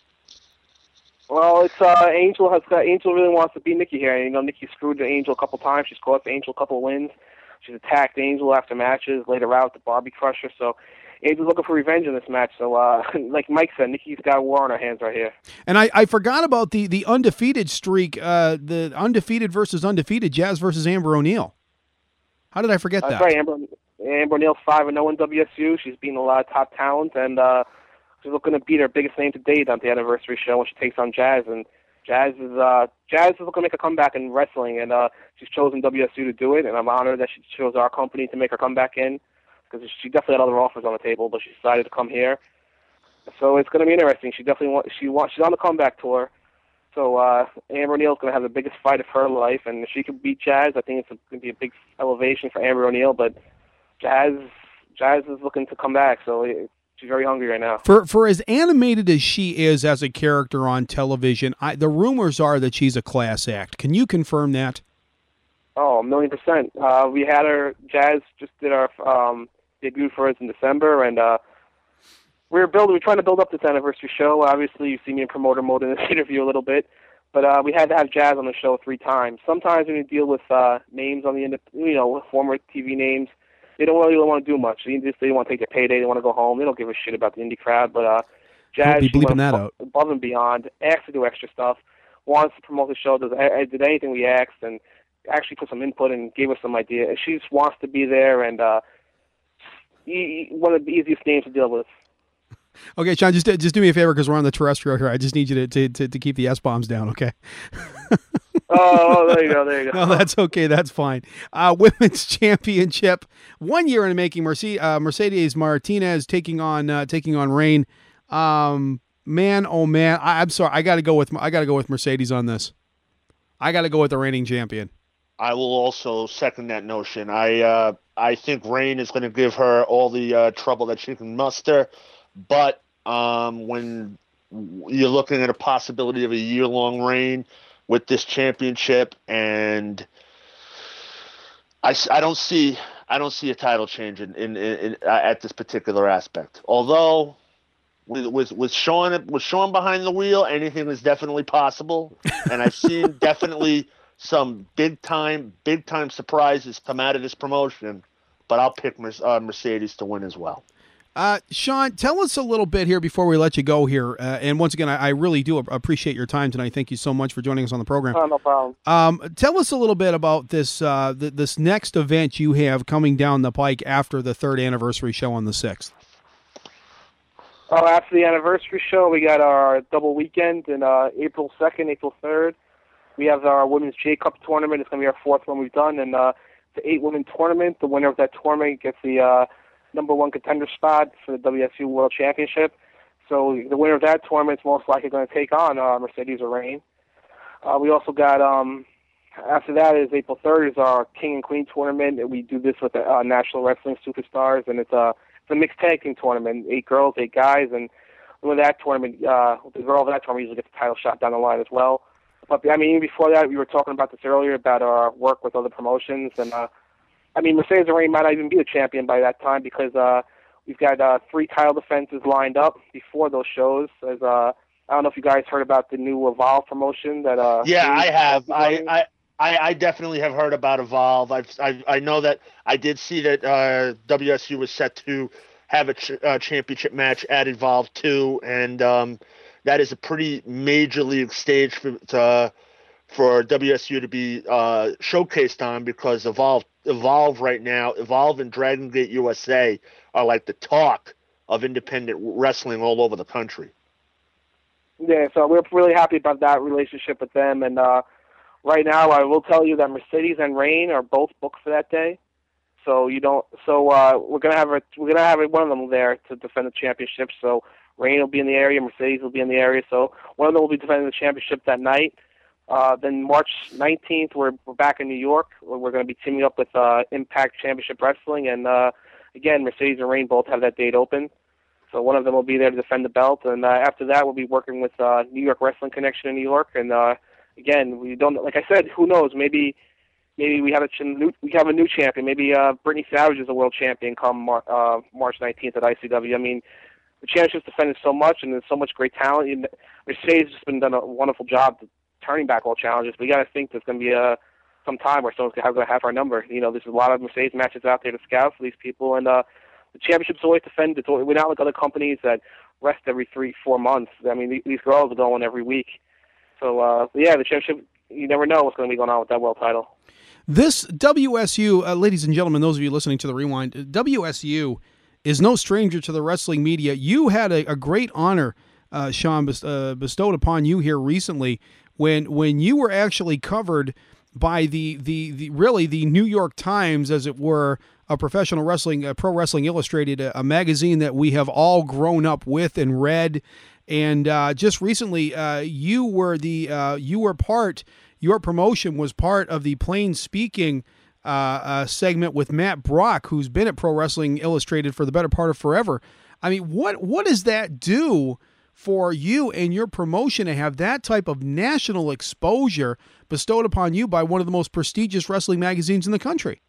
Well, it's uh, Angel has got Angel really wants to beat Nikki here. You know, Nikki screwed the Angel a couple times. She's cost Angel a couple of wins. She's attacked Angel after matches, laid her out with the Barbie Crusher. So Angel's looking for revenge in this match. So, uh, like Mike said, Nikki's got a war on her hands right here. And I, I forgot about the the undefeated streak, uh, the undefeated versus undefeated, Jazz versus Amber O'Neal. How did I forget That's that? That's right, Amber. Amber O'Neal's five and zero in W S U. She's beaten a lot of top talent, and uh, she's looking to beat her biggest name to date on the anniversary show when she takes on Jazz. And Jazz is uh, Jazz is looking to make a comeback in wrestling, and uh, she's chosen W S U to do it. And I'm honored that she chose our company to make her come back in, because she definitely had other offers on the table, but she decided to come here. So it's going to be interesting. She definitely wants she wants she's on the comeback tour. So uh, Amber O'Neal's going to have the biggest fight of her life, and if she can beat Jazz, I think it's going to be a big elevation for Amber O'Neal. But Jazz, Jazz is looking to come back, so she's very hungry right now. For for as animated as she is as a character on television, I, the rumors are that she's a class act. Can you confirm that? Oh, a million percent. Uh, we had her. Jazz just did our um, debut for us in December, and uh, we were building. We're trying to build up this anniversary show. Obviously, you see me in promoter mode in this interview a little bit, but uh, we had to have Jazz on the show three times. Sometimes when you deal with uh, names on the end, you know, former T V names, they don't really want to do much. They just they want to take their payday. They want to go home. They don't give a shit about the indie crowd. But uh, Jazz, be she went bleeping that above, out. above and beyond, asked to do extra stuff, wants to promote the show, does did anything we asked, and actually put some input and gave us some idea. And she just wants to be there, and uh, e- one of the easiest names to deal with. Okay, Sean, just just do me a favor because we're on the terrestrial here. I just need you to to, to, to keep the S-bombs down, okay? oh, there you go, there you go. No, that's okay. That's fine. Uh, women's championship, one year in the making. Mercedes, uh, Mercedes Martinez taking on uh, taking on Rain. Um, man, oh man, I, I'm sorry. I got to go with I got to go with Mercedes on this. I got to go with the reigning champion. I will also second that notion. I uh, I think Rain is going to give her all the uh, trouble that she can muster, but um, when you're looking at a possibility of a year-long reign with this championship, and I, I don't see I don't see a title change in, in, in, in at this particular aspect. Although with with with Sean with Sean behind the wheel, anything is definitely possible, and I've seen definitely some big time big time surprises come out of this promotion. But I'll pick uh, Mercedes to win as well. Uh, Sean, tell us a little bit here before we let you go here. Uh, and once again, I, I really do appreciate your time tonight. Thank you so much for joining us on the program. Oh, no problem. Um, tell us a little bit about this uh, th- this next event you have coming down the pike after the third anniversary show on the sixth. Oh, after the anniversary show, we got our double weekend in uh, April second, April third. We have our Women's J-Cup tournament. It's going to be our fourth one we've done. And uh, it's an eight-woman tournament. The winner of that tournament gets the uh, number one contender spot for the W S U World Championship. So the winner of that tournament is most likely going to take on uh, Mercedes or Rain. Uh, we also got, um, after that is April third is our King and Queen tournament. And we do this with the uh, National Wrestling Superstars, and it's a, it's a mixed tag team tournament, eight girls, eight guys, and with that tournament, uh, the girl of that tournament usually gets a title shot down the line as well. But, I mean, even before that, we were talking about this earlier, about our work with other promotions, and, uh, I mean, Mercedes Reign might not even be a champion by that time because uh, we've got uh, three title defenses lined up before those shows. As uh, I don't know if you guys heard about the new Evolve promotion that. Uh, yeah, I have. I, I I I definitely have heard about Evolve. I've I I know that I did see that uh, W S U was set to have a ch- uh, championship match at Evolve two, and um, that is a pretty major league stage for to, for W S U to be uh, showcased on, because Evolve. Evolve right now, Evolve and Dragon Gate U S A are like the talk of independent wrestling all over the country. Yeah, so we're really happy about that relationship with them. And uh, right now, I will tell you that Mercedes and Reign are both booked for that day. So you don't. So uh, we're gonna have a, we're gonna have one of them there to defend the championship. So Reign will be in the area, Mercedes will be in the area. So one of them will be defending the championship that night. Uh, then March nineteenth, we're, we're back in New York. Where we're going to be teaming up with uh, Impact Championship Wrestling. And, uh, again, Mercedes and Reign both have that date open. So one of them will be there to defend the belt. And uh, after that, we'll be working with uh, New York Wrestling Connection in New York. And, uh, again, we don't, like I said, who knows? Maybe maybe we have a, ch- new, we have a new champion. Maybe uh, Brittany Savage is a world champion come Mar- uh, March nineteenth at I C W. I mean, the championship's defended so much, and there's so much great talent. And Mercedes has been done a wonderful job turning back all challenges. We got to think there's going to be a some time where someone's going to have our number. You know, there's a lot of Mercedes matches out there to scout for these people, and uh, the championship's always defended. Always, we're not like other companies that rest every three, four months. I mean, these girls are going every week. So, uh, yeah, the championship, you never know what's going to be going on with that world title. This W S U, uh, ladies and gentlemen, those of you listening to the Rewind, W S U is no stranger to the wrestling media. You had a, a great honor, uh, Sean, best, uh, bestowed upon you here recently, when when you were actually covered by the, the, the really the New York Times, as it were, a professional wrestling, a Pro Wrestling Illustrated, a, a magazine that we have all grown up with and read. And uh, just recently, uh, you were the uh, you were part. Your promotion was part of the Plain Speaking uh, uh, segment with Matt Brock, who's been at Pro Wrestling Illustrated for the better part of forever. I mean, what what does that do for you and your promotion to have that type of national exposure bestowed upon you by one of the most prestigious wrestling magazines in the country?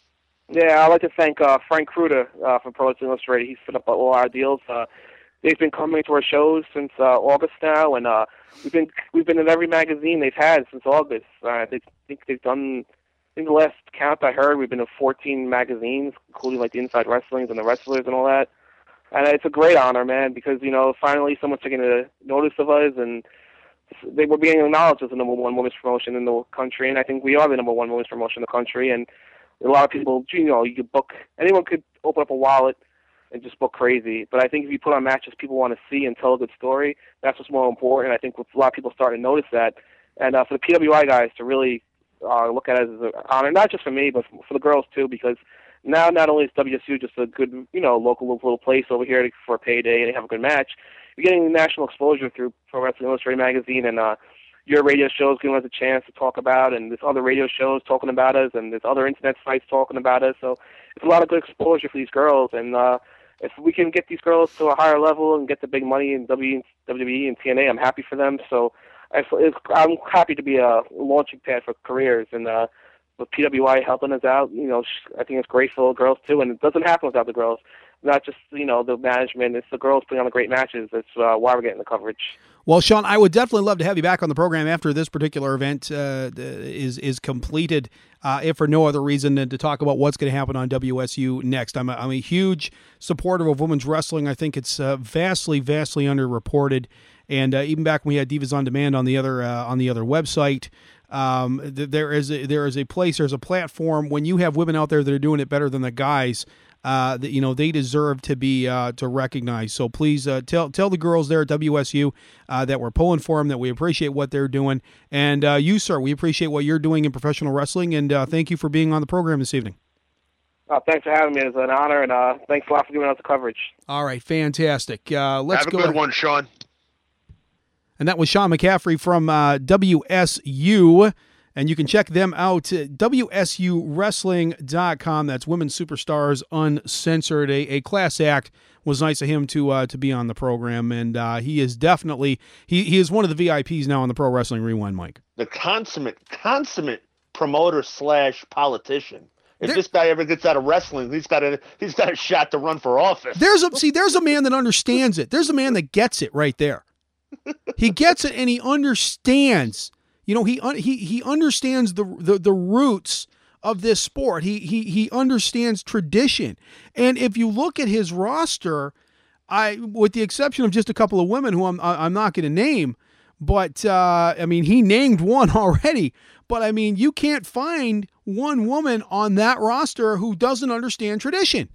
Yeah, I'd like to thank uh, Frank Kruder uh, from Pro Wrestling Illustrated. He's set up all our deals. Uh, they've been coming to our shows since uh, August now, and uh, we've been we've been in every magazine they've had since August. Uh, they think they've done. I think the last count I heard, we've been in fourteen magazines, including like the Inside Wrestlings and the Wrestlers and all that. And it's a great honor, man, because, you know, finally someone's taking a notice of us, and they were being acknowledged as the number one women's promotion in the country, and I think we are the number one women's promotion in the country. And a lot of people, you know, you could book, anyone could open up a wallet and just book crazy. But I think if you put on matches people want to see and tell a good story, that's what's more important. I think a lot of people starting to notice that. And uh, for the P W I guys to really uh, look at it as an honor, not just for me, but for the girls too, because now, not only is W S U just a good, you know, local little place over here for a payday and they have a good match, you're getting national exposure through Pro Wrestling Illustrated magazine, and uh, your radio shows giving us a chance to talk about, and there's other radio shows talking about us, and there's other internet sites talking about us. So it's a lot of good exposure for these girls, and uh, if we can get these girls to a higher level and get the big money in W W E and T N A, I'm happy for them. So I, it's, I'm happy to be a launching pad for careers, and uh, with P W I helping us out, you know, I think it's great for the girls too, and it doesn't happen without the girls. Not just, you know, the management, it's the girls putting on the great matches. That's uh, why we're getting the coverage. Well, Sean, I would definitely love to have you back on the program after this particular event uh, is is completed, uh, if for no other reason than to talk about what's going to happen on W S U next. I'm a, I'm a huge supporter of women's wrestling. I think it's uh, vastly, vastly underreported. And uh, even back when we had Divas on Demand on the other uh, on the other website, um, th- there is a, there is a place, there's a platform when you have women out there that are doing it better than the guys. Uh, that you know they deserve to be uh, to recognize. So please uh, tell tell the girls there at W S U uh, that we're pulling for them, that we appreciate what they're doing, and uh, you, sir, we appreciate what you're doing in professional wrestling. And uh, thank you for being on the program this evening. Uh, thanks for having me. It's an honor, and uh, thanks a lot for giving us the coverage. All right, fantastic. Uh, let's Have a go good ahead. one, Sean. And that was Sean McCaffrey from uh, W S U. And you can check them out at W S U wrestling dot com. That's Women's Superstars Uncensored. A, a class act. Was nice of him to uh, to be on the program. And uh, he is definitely, he, he is one of the V I Ps now on the Pro Wrestling Rewind, Mike. The consummate, consummate promoter slash politician. If there, this guy ever gets out of wrestling, he's got a he's got a shot to run for office. There's a see, there's a man that understands it. There's a man that gets it right there. He gets it and he understands. You know, he he he understands the the, the roots of this sport. He he he understands tradition. And if you look at his roster, I with the exception of just a couple of women who I'm I'm not going to name, but uh, I mean he named one already. But I mean you can't find one woman on that roster who doesn't understand tradition.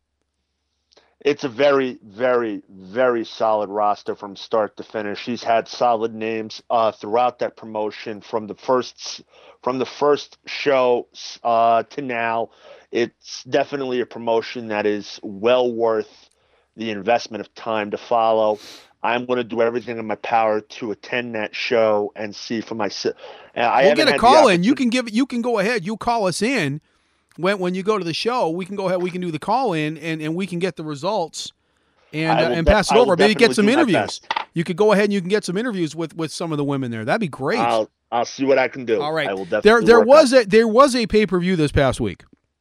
It's a very, very, very solid roster from start to finish. He's had solid names uh, throughout that promotion from the first from the first show uh, to now. It's definitely a promotion that is well worth the investment of time to follow. I'm going to do everything in my power to attend that show and see for myself. We'll get a call in. You can give. You can go ahead. You call us in. When when you go to the show, we can go ahead, we can do the call in, and, and we can get the results and uh, and pass it over. Maybe get some interviews. You could go ahead and you can get some interviews with, with some of the women there. That'd be great. I'll I'll see what I can do. All right. I will definitely there there work was on. a there was a pay per view this past week.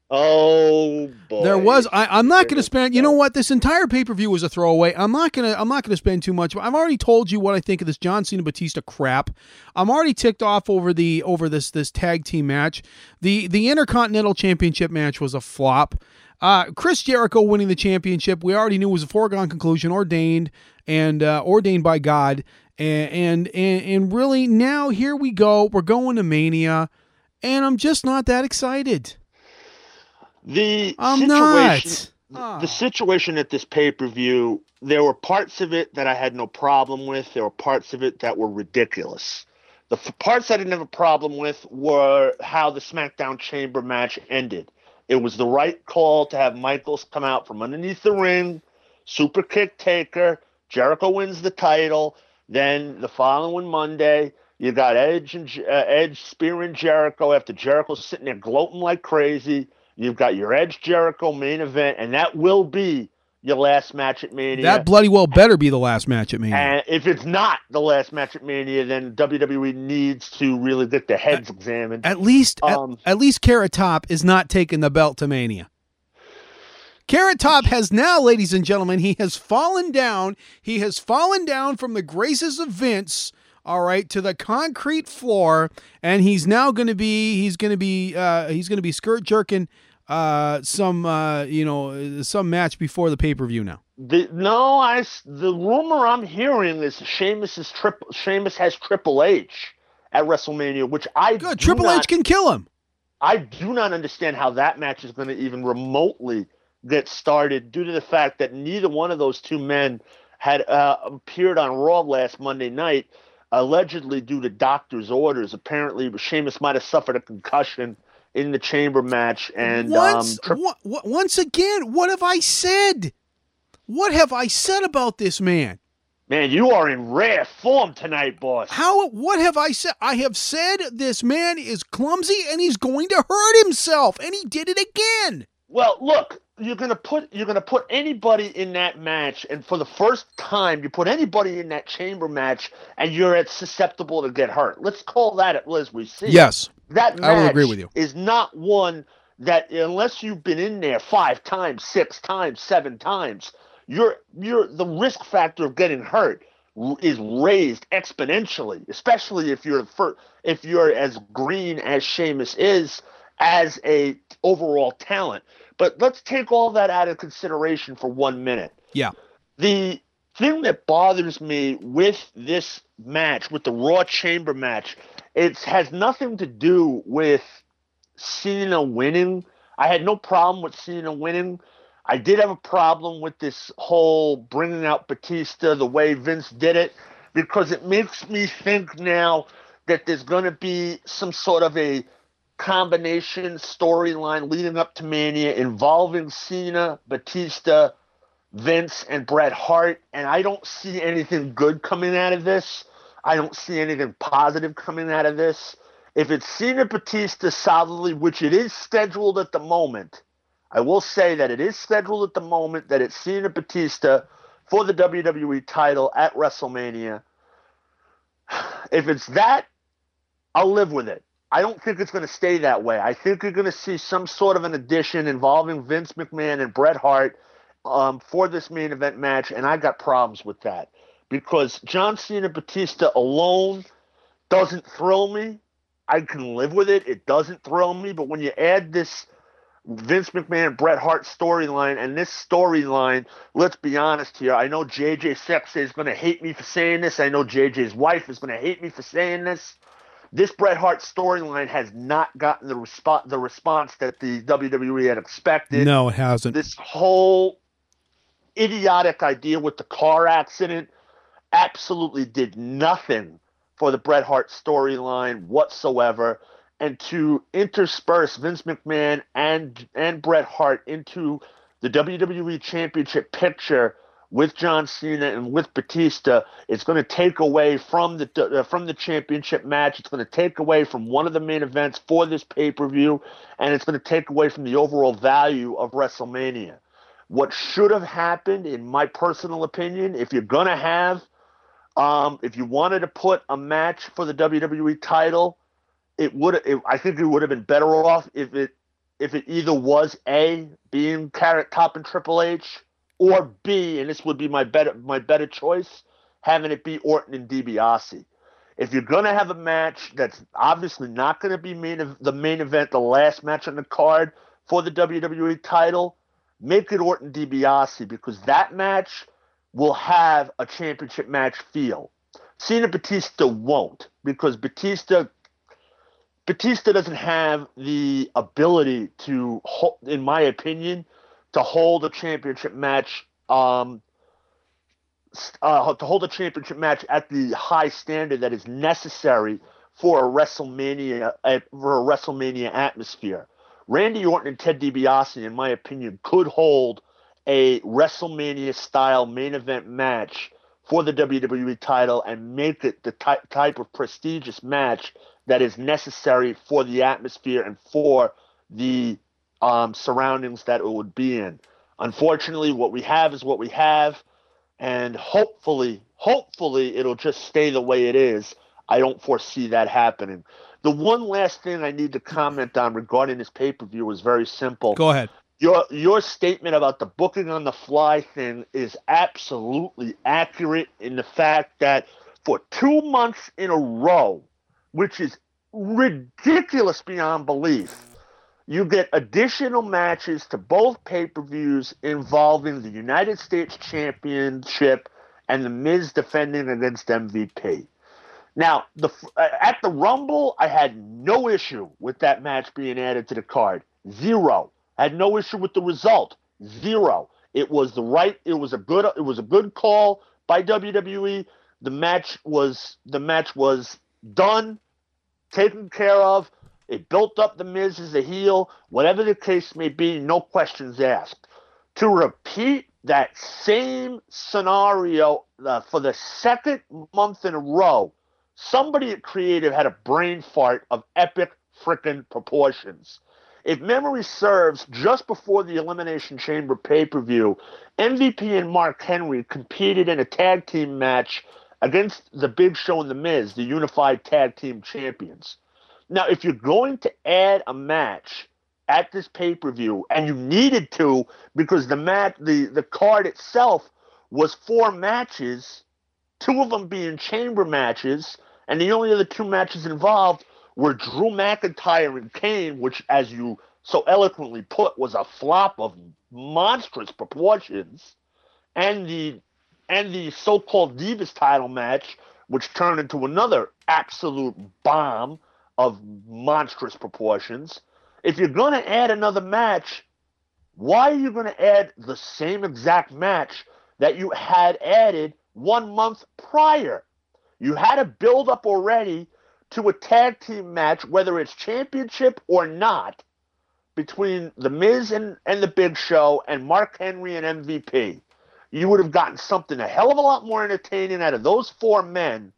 Oh boy. There was. I, I'm not going to spend. You know what? This entire pay per view was a throwaway. I'm not gonna. I'm not going to spend too much. I've already told you what I think of this John Cena Batista crap. I'm already ticked off over the over this this tag team match. The the Intercontinental Championship match was a flop. Uh, Chris Jericho winning the championship, we already knew was a foregone conclusion, ordained and uh, ordained by God. And, and and and really now here we go. We're going to Mania, and I'm just not that excited. The I'm situation, not. The situation at this pay-per-view, there were parts of it that I had no problem with. There were parts of it that were ridiculous. The f- parts I didn't have a problem with were how the SmackDown Chamber match ended. It was the right call to have Michaels come out from underneath the ring, super kick Taker, Jericho wins the title. Then the following Monday, you got Edge and uh, Edge spearing Jericho after Jericho's sitting there gloating like crazy. You've got your Edge Jericho main event, and that will be your last match at Mania. That bloody well better be the last match at Mania. And if it's not the last match at Mania, then W W E needs to really get their heads at, examined. At least, um, at, at least Carrot Top is not taking the belt to Mania. Carrot Top has now, ladies and gentlemen, he has fallen down. He has fallen down from the graces of Vince, all right, to the concrete floor, and he's now going to be, he's going to be, uh, he's going to be skirt jerking uh, some, uh, you know, some match before the pay-per-view now. The, no, I, the rumor I'm hearing is Sheamus is triple, Sheamus has Triple H at WrestleMania, which I Good, do Triple not, H can kill him. I do not understand how that match is going to even remotely get started due to the fact that neither one of those two men had uh, appeared on Raw last Monday night, allegedly due to doctor's orders. Apparently, Sheamus might have suffered a concussion in the chamber match. And once, um, tri- w- w- once again, what have I said? What have I said about this man? Man, you are in rare form tonight, boss. How? What have I said? I have said this man is clumsy and he's going to hurt himself, and he did it again. Well, look, you're gonna put you're gonna put anybody in that match, and for the first time, you put anybody in that chamber match, and you're at susceptible to get hurt. Let's call that it as we see. Yes, that match I will agree with you. Is not one that unless you've been in there five times, six times, seven times, you're you're the risk factor of getting hurt is raised exponentially, especially if you're for, if you're as green as Sheamus is as a overall talent. But let's take all that out of consideration for one minute. Yeah. The thing that bothers me with this match, with the Raw Chamber match, it has nothing to do with Cena winning. I had no problem with Cena winning. I did have a problem with this whole bringing out Batista the way Vince did it, because it makes me think now that there's going to be some sort of a combination storyline leading up to Mania involving Cena, Batista, Vince, and Bret Hart, and I don't see anything good coming out of this. I don't see anything positive coming out of this. If it's Cena Batista solidly, which it is scheduled at the moment, I will say that it is scheduled at the moment that it's Cena Batista for the W W E title at WrestleMania. If it's that, I'll live with it. I don't think it's going to stay that way. I think you're going to see some sort of an addition involving Vince McMahon and Bret Hart um, for this main event match, and I got problems with that because John Cena Batista alone doesn't thrill me. I can live with it. It doesn't thrill me, but when you add this Vince McMahon, Bret Hart storyline, and this storyline, let's be honest here. I know J J Sexay is going to hate me for saying this. I know J J's wife is going to hate me for saying this. This Bret Hart storyline has not gotten the, resp- the response that the W W E had expected. No, it hasn't. This whole idiotic idea with the car accident absolutely did nothing for the Bret Hart storyline whatsoever. And to intersperse Vince McMahon and and Bret Hart into the W W E Championship picture with John Cena and with Batista, it's going to take away from the uh, from the championship match. It's going to take away from one of the main events for this pay-per-view, and it's going to take away from the overall value of WrestleMania. What should have happened, in my personal opinion, if you're going to have, um, if you wanted to put a match for the W W E title, it would. It, I think it would have been better off if it if it either was A, being Carrot Top and Triple H, or B, and this would be my better my better choice, having it be Orton and DiBiase. If you're going to have a match that's obviously not going to be main, the main event, the last match on the card for the W W E title, make it Orton DiBiase, because that match will have a championship match feel. Cena Batista won't, because Batista Batista doesn't have the ability to, in my opinion, to hold a championship match, um, uh, to hold a championship match at the high standard that is necessary for a WrestleMania, uh, for a WrestleMania atmosphere. Randy Orton and Ted DiBiase, in my opinion, could hold a WrestleMania-style main event match for the W W E title and make it the ty- type of prestigious match that is necessary for the atmosphere and for the um, surroundings that it would be in. Unfortunately, what we have is what we have, and hopefully, hopefully it'll just stay the way it is. I don't foresee that happening. The one last thing I need to comment on regarding this pay-per-view is very simple. Go ahead. Your your statement about the booking on the fly thing is absolutely accurate in the fact that for two months in a row, which is ridiculous beyond belief, you get additional matches to both pay-per-views involving the United States Championship and The Miz defending against M V P. Now, the at the Rumble, I had no issue with that match being added to the card. Zero. I had no issue with the result. Zero. It was the right. It was a good. It was a good call by W W E. The match was the match was done, taken care of. It built up the Miz as a heel. Whatever the case may be, no questions asked. To repeat that same scenario uh, for the second month in a row, somebody at Creative had a brain fart of epic frickin' proportions. If memory serves, just before the Elimination Chamber pay-per-view, M V P and Mark Henry competed in a tag team match against the Big Show and The Miz, the unified tag team champions. Now, if you're going to add a match at this pay-per-view, and you needed to because the match, the, the card itself was four matches, two of them being chamber matches, and the only other two matches involved were Drew McIntyre and Kane, which, as you so eloquently put, was a flop of monstrous proportions, and the and the so-called Divas title match, which turned into another absolute bomb of monstrous proportions. If you're going to add another match, why are you going to add the same exact match that you had added one month prior? You had a build-up already to a tag team match, whether it's championship or not, between The Miz and, and The Big Show and Mark Henry and M V P. You would have gotten something a hell of a lot more entertaining out of those four men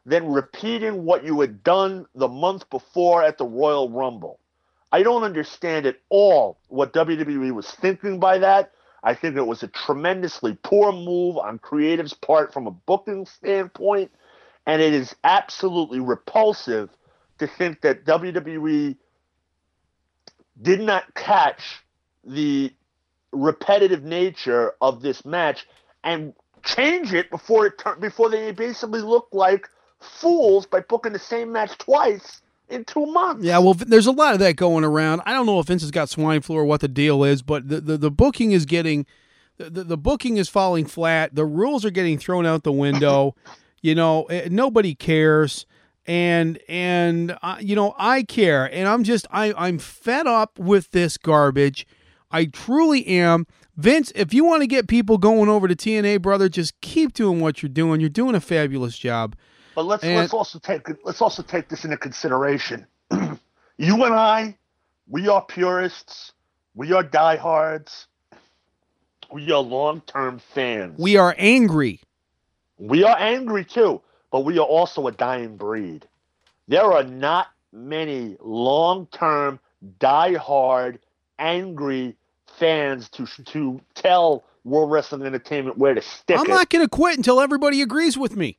than repeating what you had done the month before at the Royal Rumble. I don't understand at all what W W E was thinking by that. I think it was a tremendously poor move on creative's part from a booking standpoint, and it is absolutely repulsive to think that W W E did not catch the repetitive nature of this match and change it before it turned before they basically looked like fools by booking the same match twice in two months. Yeah, well, there's a lot of that going around. I don't know if Vince has got swine flu or what the deal is, but the the, the booking is getting the, the booking is falling flat. The rules are getting thrown out the window. You know, nobody cares, and and uh, you know I care, and I'm just I I'm fed up with this garbage. I truly am. Vince, if you want to get people going over to T N A, brother, just keep doing what you're doing. You're doing a fabulous job. But let's and, let's also take let's also take this into consideration. You and I, we are purists. We are diehards. We are long-term fans. We are angry. We are angry too, but we are also a dying breed. There are not many long-term, diehard, angry fans to to tell World Wrestling Entertainment where to stick I'm it. not going to quit until everybody agrees with me.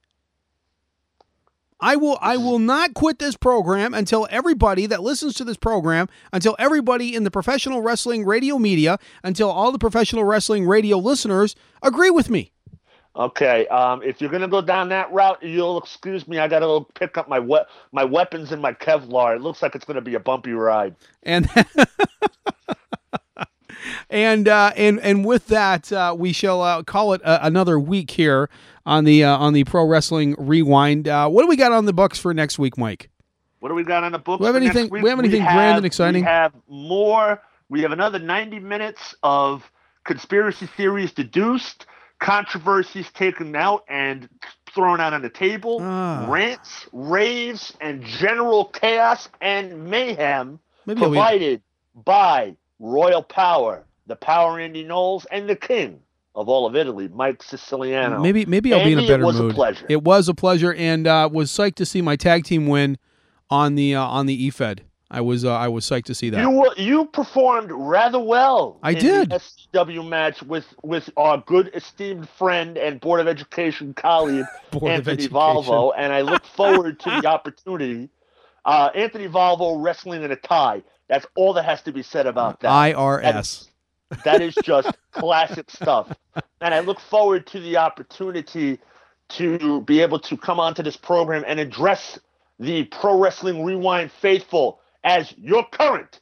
I will I will not quit this program until everybody that listens to this program, until everybody in the professional wrestling radio media, until all the professional wrestling radio listeners agree with me. Okay, um, if you're going to go down that route, you'll excuse me. I got to go pick up my we- my weapons and my Kevlar. It looks like it's going to be a bumpy ride. And and uh, and and with that, uh, we shall uh, call it uh, another week here on the uh, on the Pro Wrestling Rewind. Uh, what do we got on the books for next week, Mike? What do we got on the books? We have for anything? Next week? We have anything we grand have, and exciting? We have more. We have another ninety minutes of conspiracy theories deduced, controversies taken out and thrown out on the table, ah. rants, raves, and general chaos and mayhem Maybe provided by Royal Power, the Power Andy Knowles, and the King of all of Italy, Mike Siciliano. Maybe maybe I'll Andy, be in a better it was mood. A pleasure. It was a pleasure, and uh, was psyched to see my tag team win on the uh, on the E F E D. I was uh, I was psyched to see that. You were, you performed rather well. I in did. The S C W match with with our good esteemed friend and Board of Education colleague Anthony Valvo, and I look forward to the opportunity. Uh, Anthony Valvo wrestling in a tie. That's all that has to be said about that. I R S. That is, that is just classic stuff. And I look forward to the opportunity to be able to come onto this program and address the Pro Wrestling Rewind faithful as your current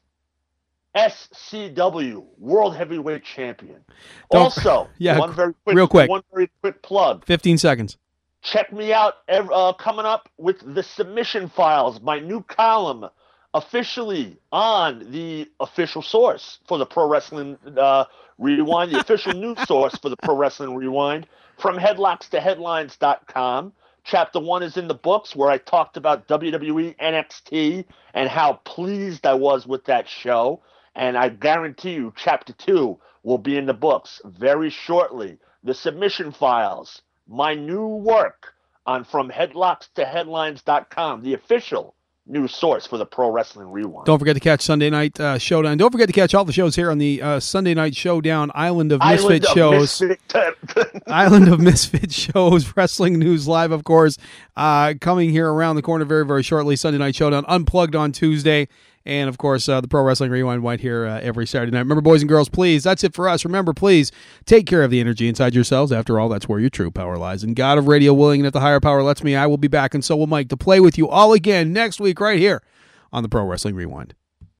S C W World Heavyweight Champion. Don't, also, yeah, one very quick, real quick, one very quick plug. Fifteen seconds. Check me out uh, coming up with the Submission Files, my new column, officially on the official source for the Pro Wrestling uh, Rewind, the official news source for the Pro Wrestling Rewind, from headlocks to headlines dot com. Chapter one is in the books, where I talked about W W E N X T and how pleased I was with that show. And I guarantee you, chapter two will be in the books very shortly. The Submission Files, my new work on from headlocks to headlines dot com, the official news source for the Pro Wrestling Rewind. Don't forget to catch Sunday Night uh, Showdown. Don't forget to catch all the shows here on the uh, Sunday Night Showdown Island of Misfit Island of Shows. Misfit. Island of Misfit Shows, Wrestling News Live, of course, uh, coming here around the corner very, very shortly. Sunday Night Showdown Unplugged on Tuesday. And, of course, uh, the Pro Wrestling Rewind right here uh, every Saturday night. Remember, boys and girls, please, that's it for us. Remember, please, take care of the energy inside yourselves. After all, that's where your true power lies. And God of Radio willing, and if the higher power lets me, I will be back, and so will Mike, to play with you all again next week right here on the Pro Wrestling Rewind.